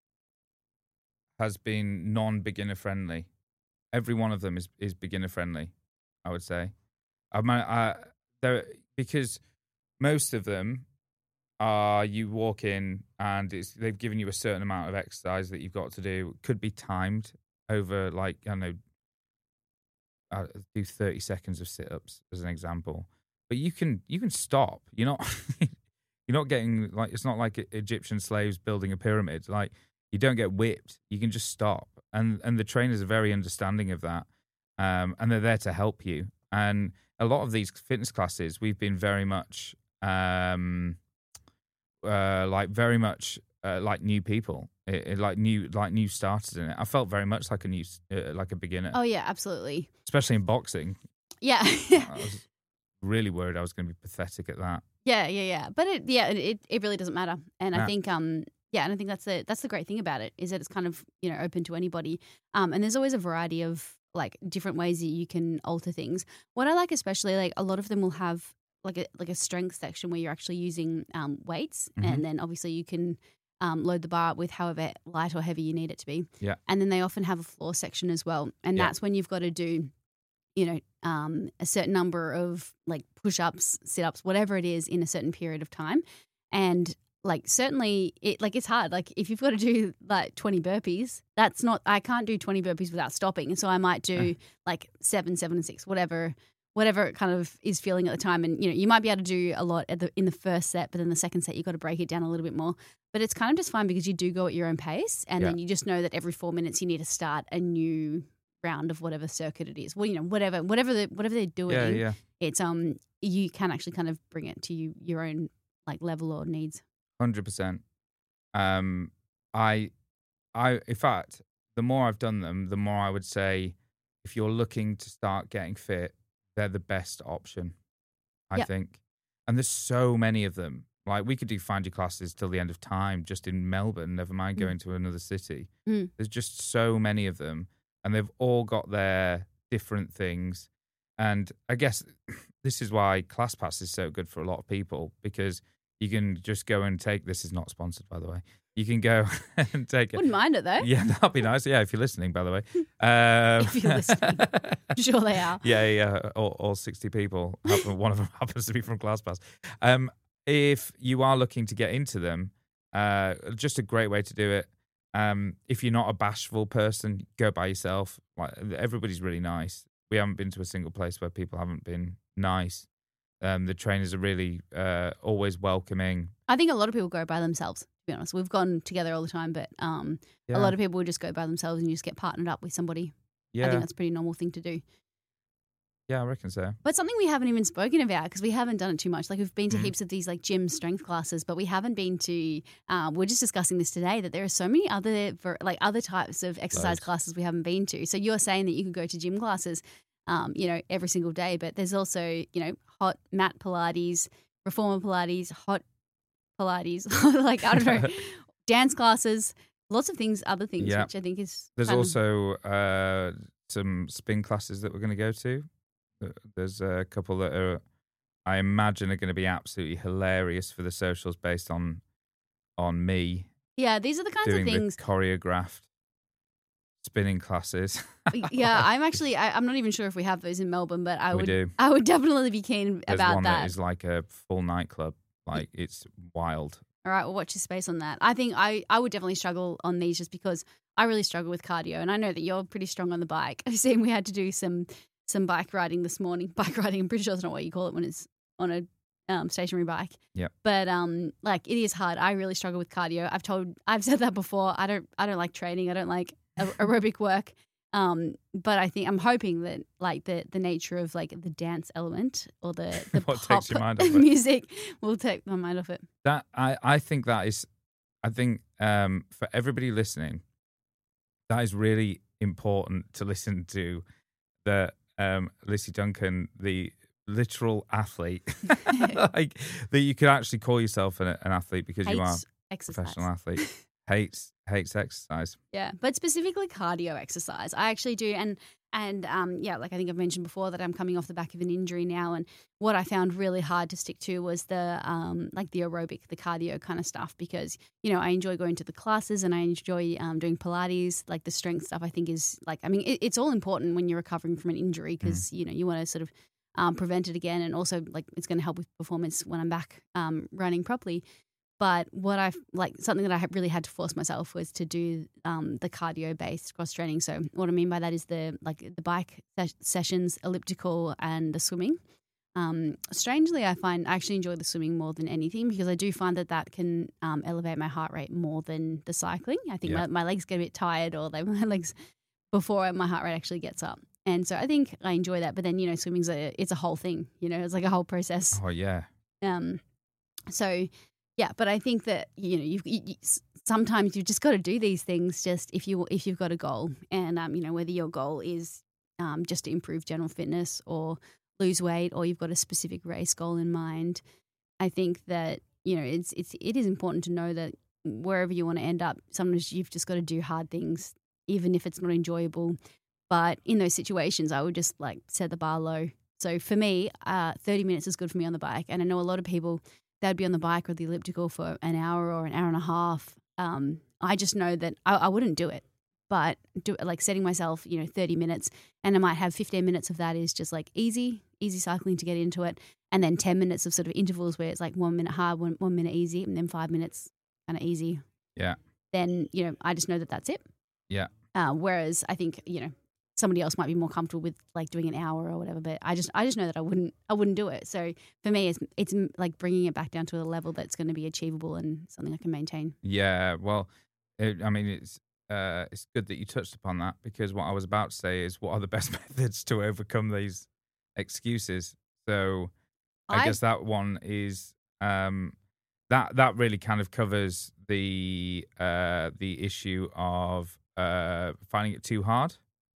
has been non-beginner friendly. Every one of them is, is beginner friendly, I would say. I mean, I, there because most of them are you walk in and it's, they've given you a certain amount of exercise that you've got to do. It could be timed over, like, I don't know, uh, do thirty seconds of sit-ups as an example. But you can you can stop. You're not you're not getting, like, it's not like Egyptian slaves building a pyramid. Like, you don't get whipped. You can just stop. And and the trainers are very understanding of that. Um, and they're there to help you. And a lot of these fitness classes, we've been very much um, uh, like very much uh, like new people, it, it, like new like new starters in it. I felt very much like a new uh, like a beginner. Oh yeah, absolutely. Especially in boxing. Yeah. I was really worried I was going to be pathetic at that. Yeah, yeah, yeah. But it, yeah, it it really doesn't matter. And Nah. I think, um, yeah, and I think that's the that's the great thing about it is that it's kind of you know open to anybody. Um, and there's always a variety of like different ways that you can alter things. What I like especially, like a lot of them will have like a like a strength section where you're actually using um weights, Mhm. and then obviously you can um load the bar up with however light or heavy you need it to be. Yeah. And then they often have a floor section as well, and Yeah. that's when you've got to do you know, um, a certain number of like push-ups, sit-ups, whatever it is in a certain period of time. And like certainly it like it's hard. Like if you've got to do like twenty burpees, that's not I can't do twenty burpees without stopping. So I might do like seven, seven and six, whatever whatever it kind of is feeling at the time. And you know, you might be able to do a lot at the in the first set, but then the second set you've got to break it down a little bit more. But it's kind of just fine because you do go at your own pace, and Yeah. then you just know that every four minutes you need to start a new round of whatever circuit it is. Well, you know, whatever, whatever the whatever they're doing, Yeah, yeah. it's um, you can actually kind of bring it to you your own like level or needs. Hundred percent. Um, I, I, in fact, the more I've done them, the more I would say, if you're looking to start getting fit, they're the best option, I Yep. think. And there's so many of them. Like, we could do find your classes till the end of time just in Melbourne, never mind Mm. going to another city. Mm. There's just so many of them, and they've all got their different things. And I guess this is why ClassPass is so good for a lot of people, because you can just go and take, this is not sponsored, by the way. You can go and take it. Wouldn't mind it though. Yeah, that'd be nice. Yeah, if you're listening, by the way. Um, If you're listening. I'm sure they are. Yeah, yeah, all, all sixty people. happen- One of them happens to be from ClassPass. Um, if you are looking to get into them, uh, just a great way to do it. Um, if you're not a bashful person, go by yourself. Like, everybody's really nice. We haven't been to a single place where people haven't been nice. Um, the trainers are really uh, always welcoming. I think a lot of people go by themselves, to be honest. We've gone together all the time, but um, Yeah. a lot of people would just go by themselves and you just get partnered up with somebody. yeah, I think that's a pretty normal thing to do. yeah, I reckon so. But something we haven't even spoken about because we haven't done it too much. Like we've been to Mhm. heaps of these like gym strength classes, but we haven't been to. Uh, we're just discussing this today that there are so many other ver- like other types of exercise Loads. classes we haven't been to. So you're saying that you could go to gym classes, um, you know, every single day, but there's also you know hot mat Pilates, reformer Pilates, hot Pilates, like I don't know, dance classes, lots of things, other things, Yeah. which I think is There's kind of- also uh, some spin classes that we're going to go to. Uh, There's a couple that are, I imagine, are going to be absolutely hilarious for the socials based on on me Yeah, these are the kinds doing of things. the choreographed spinning classes. Yeah, I'm actually. I, I'm not even sure if we have those in Melbourne, but I We would. do. I would definitely be keen There's about one that. that is like a full nightclub. Like, it's wild. All right, well, watch your space on that. I think I, I would definitely struggle on these just because I really struggle with cardio, and I know that you're pretty strong on the bike. I've seen we had to do some some bike riding this morning. Bike riding, I'm pretty sure that's not what you call it when it's on a um, stationary bike. Yep. But um, like it is hard. I really struggle with cardio. I've told, I've said that before. I don't, I don't like training. I don't like a- aerobic work. Um, but I think I'm hoping that like the the nature of like the dance element or the the What pop takes your mind off it? music will take my mind off it. That I, I think that is, I think um, for everybody listening, that is really important to listen to the um, Lissy Duncan, the literal athlete, like that you could actually call yourself an, an athlete because you are Hates a exercise. professional athlete. hates hates exercise. Yeah, but specifically cardio exercise. I actually do. And, and um, yeah, like I think I've mentioned before that I'm coming off the back of an injury now. And what I found really hard to stick to was the um, like the aerobic, the cardio kind of stuff because, you know, I enjoy going to the classes and I enjoy um, doing Pilates, like the strength stuff I think is like, I mean, it, it's all important when you're recovering from an injury because, mm. you know, you want to sort of um, prevent it again. And also like it's going to help with performance when I'm back um, running properly. But what I've like something that I really had to force myself was to do um, the cardio based cross training. So what I mean by that is the like the bike ses- sessions, elliptical, and the swimming. Um, strangely, I find I actually enjoy the swimming more than anything because I do find that that can um, elevate my heart rate more than the cycling. I think Yeah. my, my legs get a bit tired, or they, my legs before my heart rate actually gets up. And so I think I enjoy that. But then you know, swimming's a it's a whole thing. You know, it's like a whole process. Oh yeah. Um, so. Yeah, but I think that you know you've, you, you, sometimes you've just got to do these things just if you if you've got a goal, and um, you know whether your goal is um, just to improve general fitness or lose weight, or you've got a specific race goal in mind. I think that you know it's it's it is important to know that wherever you want to end up, sometimes you've just got to do hard things, even if it's not enjoyable. But in those situations, I would just like set the bar low. So for me, uh, thirty minutes is good for me on the bike, and I know a lot of people. They'd be on the bike or the elliptical for an hour or an hour and a half. Um, I just know that I, I wouldn't do it, but do like setting myself, you know, thirty minutes, and I might have fifteen minutes of that is just like easy, easy cycling to get into it, and then ten minutes of sort of intervals where it's like one minute hard, one one minute easy, and then five minutes kind of easy. Yeah. Then you know, I just know that that's it. Yeah. Uh, whereas I think you know. Somebody else might be more comfortable with like doing an hour or whatever, but I just I just know that I wouldn't I wouldn't do it. So for me, it's it's like bringing it back down to a level that's going to be achievable and something I can maintain. Yeah, well, it, I mean, it's uh, it's good that you touched upon that because what I was about to say is what are the best methods to overcome these excuses. So I, I guess that one is um, that that really kind of covers the uh, the issue of uh, finding it too hard.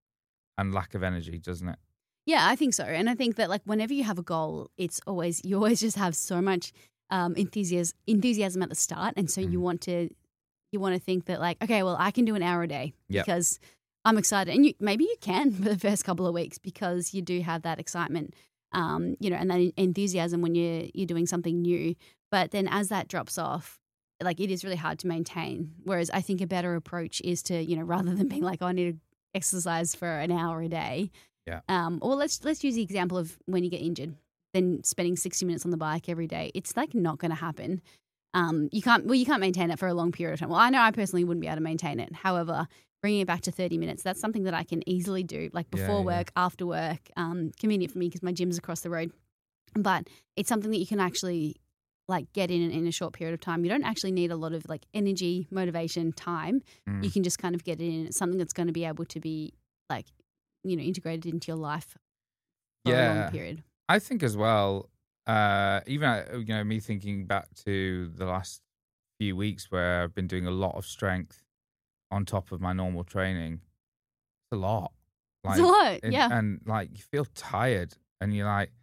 And lack of energy, doesn't it? Yeah, I think so. And I think that like whenever you have a goal, it's always you always just have so much um, enthusiasm enthusiasm at the start, and so mm. you want to you want to think that like okay, well I can do an hour a day yep. because I'm excited, and you maybe you can for the first couple of weeks because you do have that excitement, um, you know, and that enthusiasm when you're you're doing something new. But then as that drops off, like it is really hard to maintain. Whereas I think a better approach is to you know rather than being like oh, I need to exercise for an hour a day. Yeah. Um, or let's let's use the example of when you get injured, then spending sixty minutes on the bike every day. It's like not going to happen. Um, you can't well you can't maintain it for a long period of time. Well, I know I personally wouldn't be able to maintain it. However, bringing it back to thirty minutes, that's something that I can easily do, like before yeah, yeah. work, after work. Um, convenient for me because my gym's across the road. But it's something that you can actually like get in in a short period of time. You don't actually need a lot of like energy, motivation, time. Mm. You can just kind of get it in. It's something that's going to be able to be like, you know, integrated into your life for yeah. a long period. I think as well, uh, even, uh, you know, me thinking back to the last few weeks where I've been doing a lot of strength on top of my normal training. It's a lot. Like, it's a lot, and, yeah. And like you feel tired and you're like,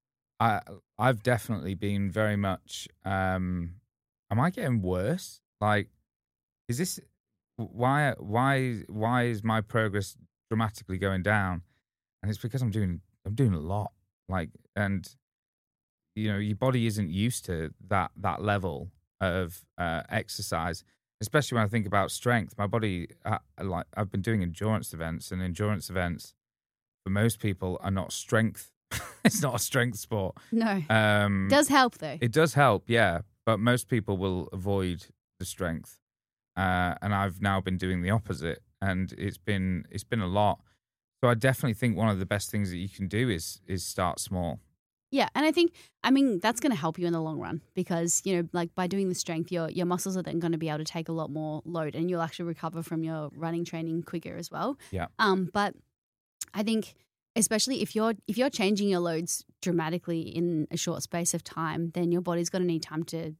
I, I've definitely been very much, um, am I getting worse? Like, is this, why, why, why is my progress dramatically going down? And it's because I'm doing, I'm doing a lot. Like, and, you know, your body isn't used to that, that level. of uh, exercise, especially when I think about strength. My body, uh, like I've been doing endurance events, and endurance events for most people are not strength. It's not a strength sport. No. Um, Does help though. It does help, yeah. But most people will avoid the strength, uh, and I've now been doing the opposite, and it's been it's been a lot. So I definitely think one of the best things that you can do is is start small. Yeah, and I think, I mean, that's going to help you in the long run because, you know, like by doing the strength, your your muscles are then going to be able to take a lot more load and you'll actually recover from your running training quicker as well. Yeah. Um, but I think especially if you're if you're changing your loads dramatically in a short space of time, then your body's going to need time to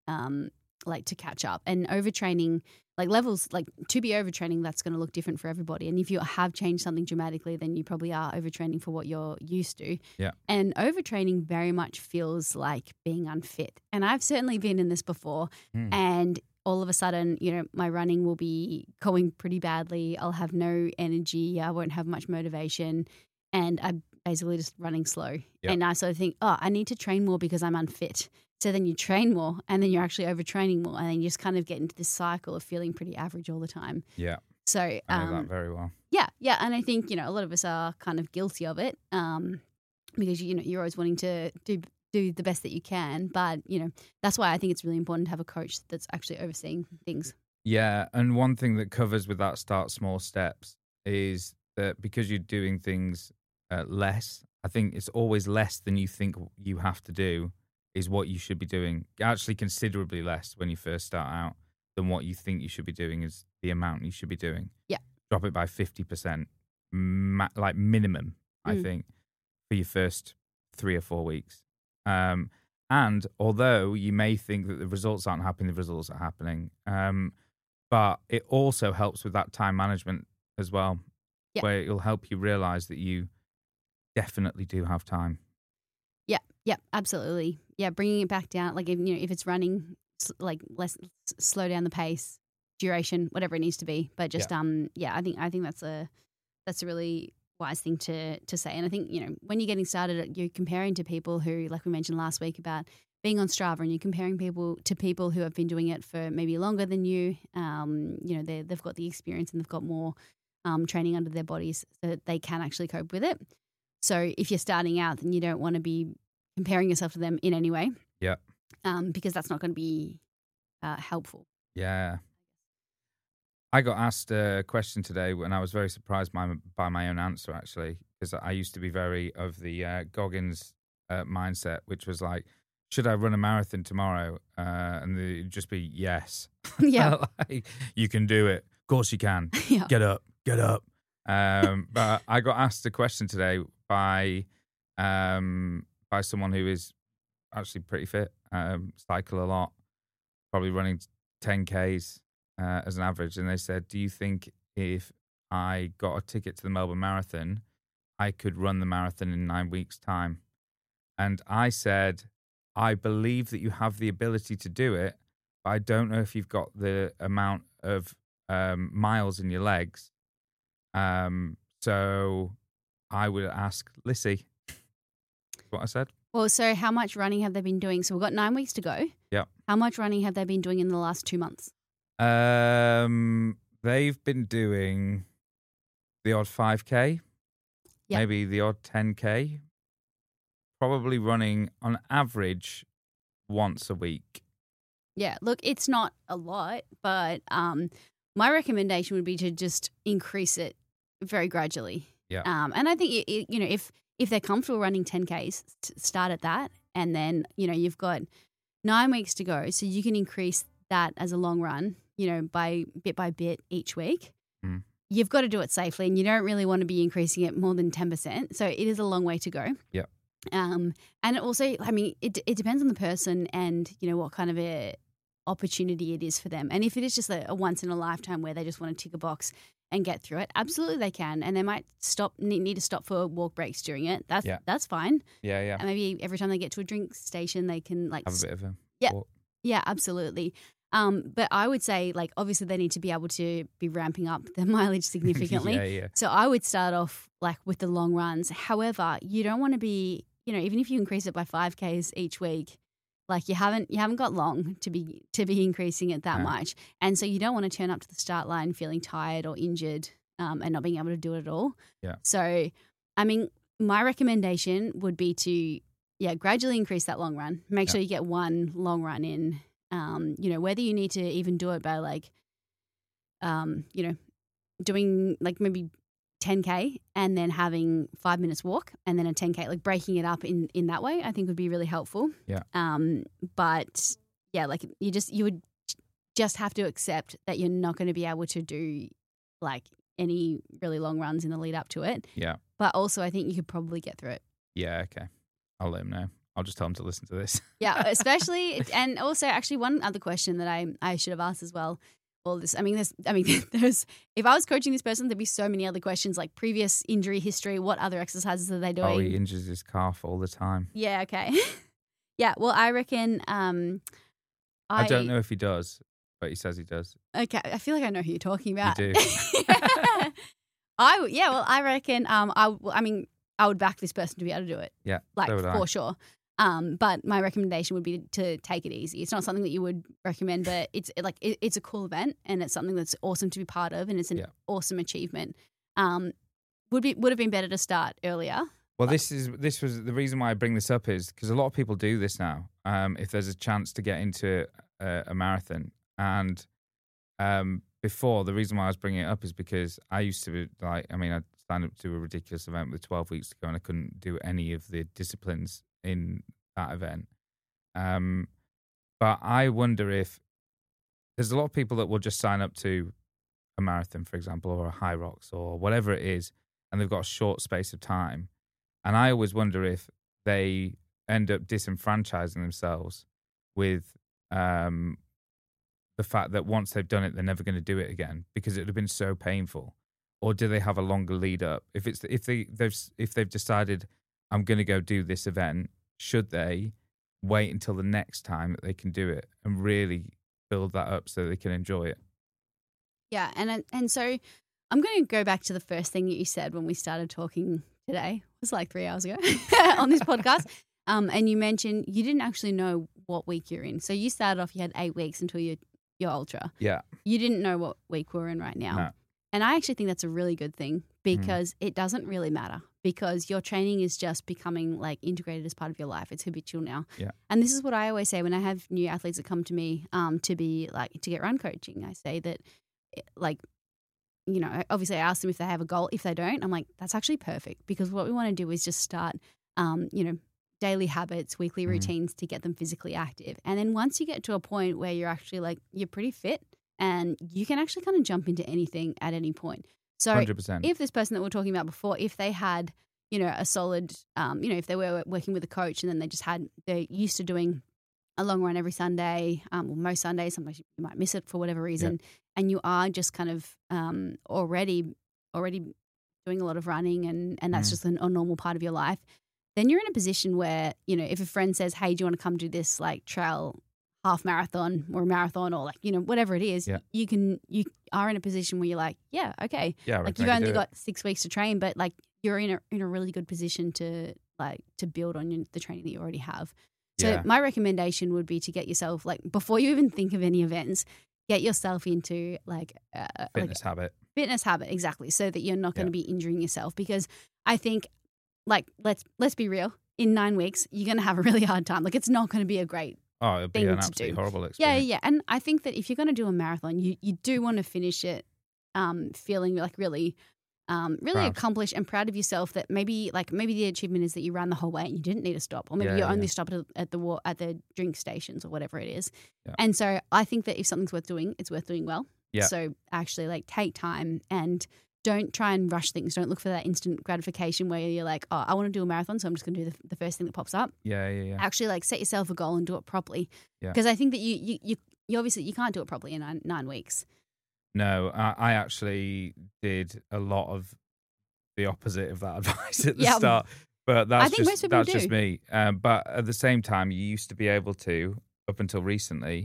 um like to catch up. And overtraining, like levels, like to be overtraining, that's going to look different for everybody. And if you have changed something dramatically, then you probably are overtraining for what you're used to. Yeah. And overtraining very much feels like being unfit. And I've certainly been in this before. Mm. And all of a sudden, you know, my running will be going pretty badly. I'll have no energy. I won't have much motivation. And I'm basically just running slow. Yeah. And I sort of think, oh, I need to train more because I'm unfit. So then you train more and then you're actually overtraining more and then you just kind of get into this cycle of feeling pretty average all the time. Yeah. So I know um, that very well. yeah, yeah. And I think, you know, a lot of us are kind of guilty of it um, because, you know, you're always wanting to do do the best that you can. But, you know, that's why I think it's really important to have a coach that's actually overseeing things. Yeah. And one thing that covers with that start small steps is that because you're doing things uh, less, I think it's always less than you think you have to do is what you should be doing. Actually considerably less when you first start out than what you think you should be doing is the amount you should be doing. Yeah. Drop it by fifty percent, ma- like minimum, I Mm. think, for your first three or four weeks. Um, and although you may think that the results aren't happening, the results are happening. Um, but it also helps with that time management as well, Yeah. where it'll help you realize that you definitely do have time. Yeah, yeah, absolutely. Yeah, bringing it back down, like if, you know, if it's running, s- like less, s- slow down the pace, duration, whatever it needs to be. But just, um, yeah, I think I think that's a that's a really wise thing to to say. And I think, you know, when you're getting started, you're comparing to people who, like we mentioned last week about being on Strava, and you're comparing people to people who have been doing it for maybe longer than you. Um, you know, they they've got the experience and they've got more um, training under their bodies so that they can actually cope with it. So if you're starting out, then you don't want to be comparing yourself to them in any way. Yeah. Um, because that's not going to be uh, helpful. Yeah. I got asked a question today and I was very surprised by, by my own answer, actually, because I used to be very of the uh, Goggins uh, mindset, which was like, should I run a marathon tomorrow? Uh, and it'd just be yes. Yeah. Like, you can do it. Of course you can. Yeah. Get up. Get up. Um, but I got asked a question today by um, by someone who is actually pretty fit, um, cycle a lot, probably running ten Ks uh, as an average. And they said, do you think if I got a ticket to the Melbourne Marathon, I could run the marathon in nine weeks' time? And I said, I believe that you have the ability to do it, but I don't know if you've got the amount of um, miles in your legs. Um, so I would ask Lissy. What I said. Well, so how much running have they been doing? So we've got nine weeks to go. Yeah. How much running have they been doing in the last two months? Um, they've been doing the odd five K, Yeah. maybe the odd ten K, probably running on average once a week. Yeah. Look, it's not a lot, but um, my recommendation would be to just increase it very gradually. Yeah. Um, and I think, it, it, you know, if if they're comfortable running ten Ks, t- start at that. And then, you know, you've got nine weeks to go. So you can increase that as a long run, you know, by bit by bit each week. Mm. You've got to do it safely and you don't really want to be increasing it more than ten percent. So it is a long way to go. Yeah. Um, and it also, I mean, it it depends on the person and, you know, what kind of a opportunity it is for them. And if it is just a, a once in a lifetime where they just want to tick a box and get through it, absolutely they can. And they might stop need, need to stop for walk breaks during it. That's Yeah. that's fine. Yeah, yeah. And maybe every time they get to a drink station, they can like Have a bit of a Yeah. walk. yeah, absolutely. Um, but I would say, like, obviously they need to be able to be ramping up their mileage significantly. yeah, yeah. So I would start off like with the long runs. However, you don't want to be, you know, even if you increase it by five Ks each week, Like you haven't you haven't got long to be to be increasing it that Yeah. much, and so you don't want to turn up to the start line feeling tired or injured um, and not being able to do it at all. Yeah. So, I mean, my recommendation would be to yeah gradually increase that long run. Make Yeah. sure you get one long run in. Um, you know, whether you need to even do it by like, um, you know, doing like maybe ten K and then having five minutes walk and then a ten K, like breaking it up in, in that way, I think would be really helpful. Yeah. Um, but yeah, like you just, you would just have to accept that you're not going to be able to do like any really long runs in the lead up to it. Yeah. But also I think you could probably get through it. Yeah. Okay. I'll let him know. I'll just tell him to listen to this. Yeah. Especially, and also actually one other question that I, I should have asked as well. All this, I mean, there's, I mean, there's, if I was coaching this person, there'd be so many other questions like previous injury history, what other exercises are they doing? Oh, he injures his calf all the time. Yeah, okay. Yeah, well, I reckon, um, I, I don't know if he does, but he says he does. Okay, I feel like I know who you're talking about. You do. I, w- yeah, well, I reckon, um, I, w- I mean, I would back this person to be able to do it. Yeah, Like, so would I. for sure. Um, but my recommendation would be to take it easy. It's not something that you would recommend, but it's like it, it's a cool event and it's something that's awesome to be part of, and it's an Yeah. awesome achievement. Um, would be would have been better to start earlier. Well, this is this was the reason why I bring this up is because a lot of people do this now. Um, if there's a chance to get into a, a marathon, and um, before the reason why I was bringing it up is because I used to be like, I mean, I signed up to a ridiculous event with twelve weeks to go, and I couldn't do any of the disciplines in that event. Um, but I wonder if there's a lot of people that will just sign up to a marathon, for example, or a high rocks or whatever it is, and they've got a short space of time. And I always wonder if they end up disenfranchising themselves with um, the fact that once they've done it, they're never going to do it again because it would have been so painful. Or do they have a longer lead up? If it's if they they've if they've decided I'm going to go do this event, should they wait until the next time that they can do it and really build that up so they can enjoy it? Yeah, and and so I'm going to go back to the first thing that you said when we started talking today. It was like three hours ago on this podcast. Um, and you mentioned you didn't actually know what week you're in. So you started off, you had eight weeks until your your ultra. Yeah. You didn't know what week we're in right now. No. And I actually think that's a really good thing because mm. it doesn't really matter because your training is just becoming like integrated as part of your life. It's habitual now. Yeah. And this is what I always say when I have new athletes that come to me um, to be like to get run coaching. I say that like, you know, obviously I ask them if they have a goal. If they don't, I'm like, that's actually perfect because what we want to do is just start, um, you know, daily habits, weekly mm. routines to get them physically active. And then once you get to a point where you're actually like, you're pretty fit, and you can actually kind of jump into anything at any point. So one hundred percent. If this person that we were talking about before, if they had, you know, a solid, um, you know, if they were working with a coach and then they just had, they're used to doing a long run every Sunday, um, or most Sundays, sometimes you might miss it for whatever reason, yep. and you are just kind of um, already already doing a lot of running and, and that's mm. just an, a normal part of your life, then you're in a position where, you know, if a friend says, hey, do you want to come do this like trail half marathon or a marathon or like, you know, whatever it is, yeah. you can, you are in a position where you're like, yeah, okay. Yeah, like you've only got six weeks to train, but like you're in a, in a really good position to like, to build on your, the training that you already have. So yeah. my recommendation would be to get yourself like, before you even think of any events, get yourself into like uh, fitness like, habit, fitness habit. Exactly. So that you're not going to yeah. be injuring yourself because I think like, let's, let's be real. In nine weeks, you're going to have a really hard time. Like it's not going to be a great Oh, it'd be an absolutely horrible experience. Yeah, yeah. And I think that if you're going to do a marathon, you, you do want to finish it um, feeling like really, um, really proud. accomplished and proud of yourself that maybe like maybe the achievement is that you ran the whole way and you didn't need to stop. Or maybe yeah, you yeah. only stopped at, at the wa- at the drink stations or whatever it is. Yeah. And so I think that if something's worth doing, it's worth doing well. Yeah. So actually like take time and don't try and rush things. Don't look for that instant gratification where you're like, oh, I want to do a marathon, so I'm just going to do the, the first thing that pops up. Yeah, yeah, yeah. Actually, like set yourself a goal and do it properly. Yeah. Because I think that you, you, you, you obviously you can't do it properly in nine, nine weeks. No, I, I actually did a lot of the opposite of that advice at the Yeah. start. But that's I think just most people that's do. just me. Um, but at the same time, you used to be able to, up until recently,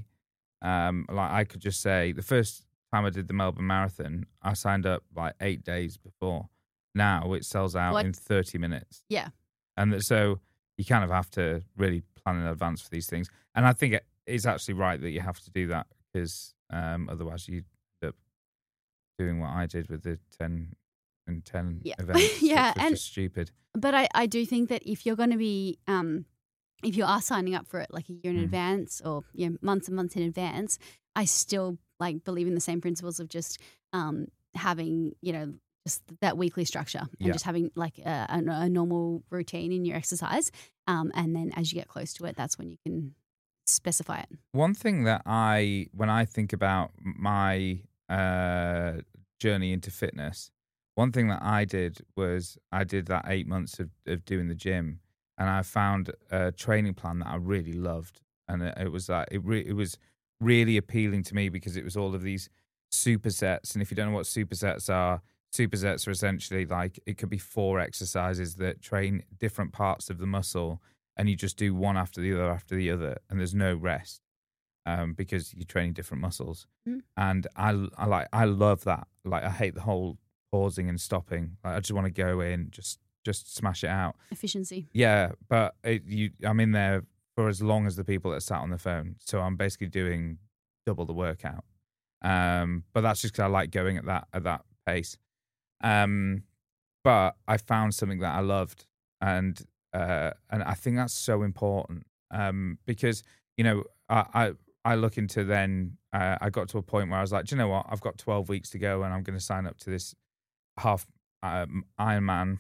um, like I could just say the first time I did the Melbourne Marathon, I signed up like eight days before. Now it sells out What? in thirty minutes. Yeah. And so you kind of have to really plan in advance for these things. And I think it is actually right that you have to do that because um, otherwise you end up doing what I did with the ten and ten Yeah. events. Yeah, which was and- just stupid. But I, I do think that if you're going to be, um, if you are signing up for it like a year in Mm. advance or you know, months and months in advance, I still like believe in the same principles of just um, having, you know, just that weekly structure and Yeah. just having like a, a, a normal routine in your exercise. Um, and then as you get close to it, that's when you can specify it. One thing that I, when I think about my uh, journey into fitness, one thing that I did was I did that eight months of, of doing the gym, and I found a training plan that I really loved, and it, it was like it, re- it was really appealing to me because it was all of these supersets. And if you don't know what supersets are, supersets are essentially like it could be four exercises that train different parts of the muscle, and you just do one after the other after the other, and there's no rest um, because you're training different muscles. Mm. And I, I like I love that. Like I hate the whole pausing and stopping. Like I just want to go in, just just smash it out. Efficiency. Yeah, but it, you, I'm in there for as long as the people that sat on the phone, so I'm basically doing double the workout. Um, but that's just because I like going at that at that pace. Um, but I found something that I loved, and uh, and I think that's so important um, because you know I, I I look into then uh, I got to a point where I was like, do you know what? I've got twelve weeks to go, and I'm going to sign up to this half um, Ironman.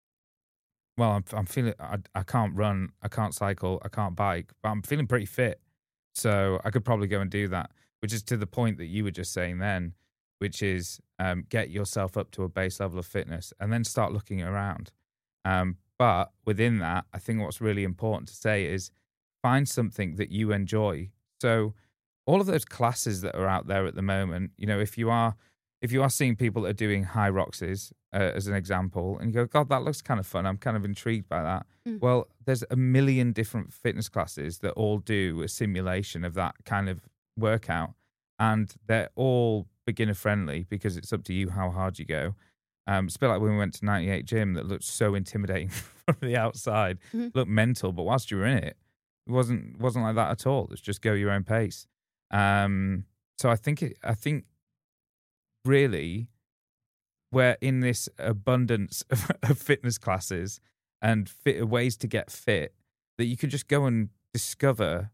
Well, I'm I'm feeling I I can't run, I can't cycle, I can't bike, but I'm feeling pretty fit, so I could probably go and do that. Which is to the point that you were just saying then, which is um, get yourself up to a base level of fitness and then start looking around. Um, but within that, I think what's really important to say is find something that you enjoy. So all of those classes that are out there at the moment, you know, if you are if you are seeing people that are doing high roxes uh, as an example, and you go, God, that looks kind of fun. I'm kind of intrigued by that. Mm. Well, there's a million different fitness classes that all do a simulation of that kind of workout, and they're all beginner friendly because it's up to you how hard you go. Um, it's a bit like when we went to ninety-eight Gym that looked so intimidating from the outside, Mm-hmm. looked mental, but whilst you were in it, it wasn't wasn't like that at all. It's just go your own pace. Um, so I think it, I think really we're in this abundance of, of fitness classes and fit, ways to get fit that you can just go and discover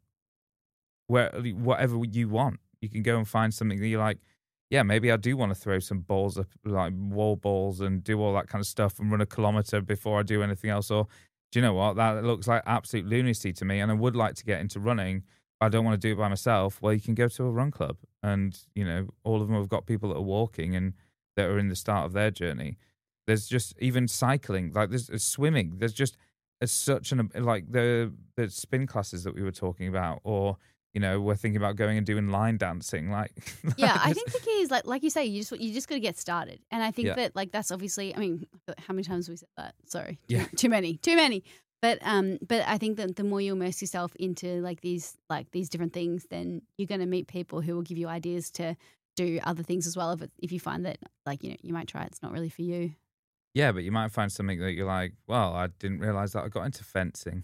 where whatever you want. You can go and find something that you're like, yeah, maybe I do want to throw some balls up, like wall balls, and do all that kind of stuff and run a kilometer before I do anything else. Or do you know what? That looks like absolute lunacy to me, and I would like to get into running, but I don't want to do it by myself. Well, you can go to a run club, and you know, all of them have got people that are walking and that are in the start of their journey. There's just even cycling, like there's, there's swimming. There's just it's such an like the the spin classes that we were talking about, or you know, we're thinking about going and doing line dancing. Like, Yeah, I like think the key is like like you say, you just you just got to get started, and I think Yeah. that like that's obviously. I mean, how many times have we said that? Sorry, Yeah. too, too many, too many. But um, but I think that the more you immerse yourself into like these like these different things, then you're going to meet people who will give you ideas to do other things as well. If it, if you find that like you know you might try it's not really for you. yeah, but you might find something that you're like, well, I didn't realize that I got into fencing.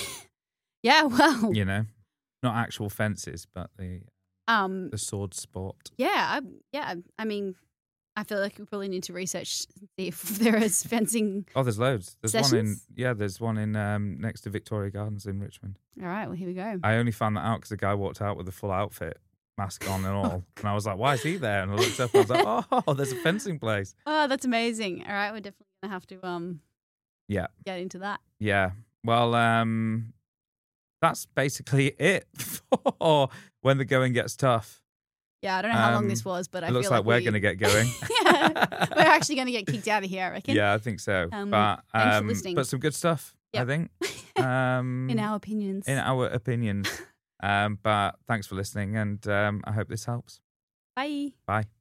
Yeah, well, You know, not actual fences, but the um, the sword sport. yeah, I, yeah. I mean, I feel like we probably need to research and see if there is fencing. Oh, there's loads. There's one in Sessions? yeah, there's one in um, next to Victoria Gardens in Richmond. All right, well here we go. I only found that out because the guy walked out with a full outfit, mask on and all, and I was like, "Why is he there?" And I looked up, and I was like, "Oh, there's a fencing place." Oh, that's amazing. All right, we're definitely gonna have to um Yeah, get into that. yeah. Well, um, that's basically it for when the going gets tough. Yeah, I don't know how long Um, this was, but I It looks feel like, like we're we, going to get going. yeah, we're actually gonna get kicked out of here. I reckon. Yeah, I think so. Um, but thanks for um, listening. but some good stuff, I Yep. think. Um, In our opinions. in our opinions. um, but thanks for listening, and um, I hope this helps. Bye. Bye.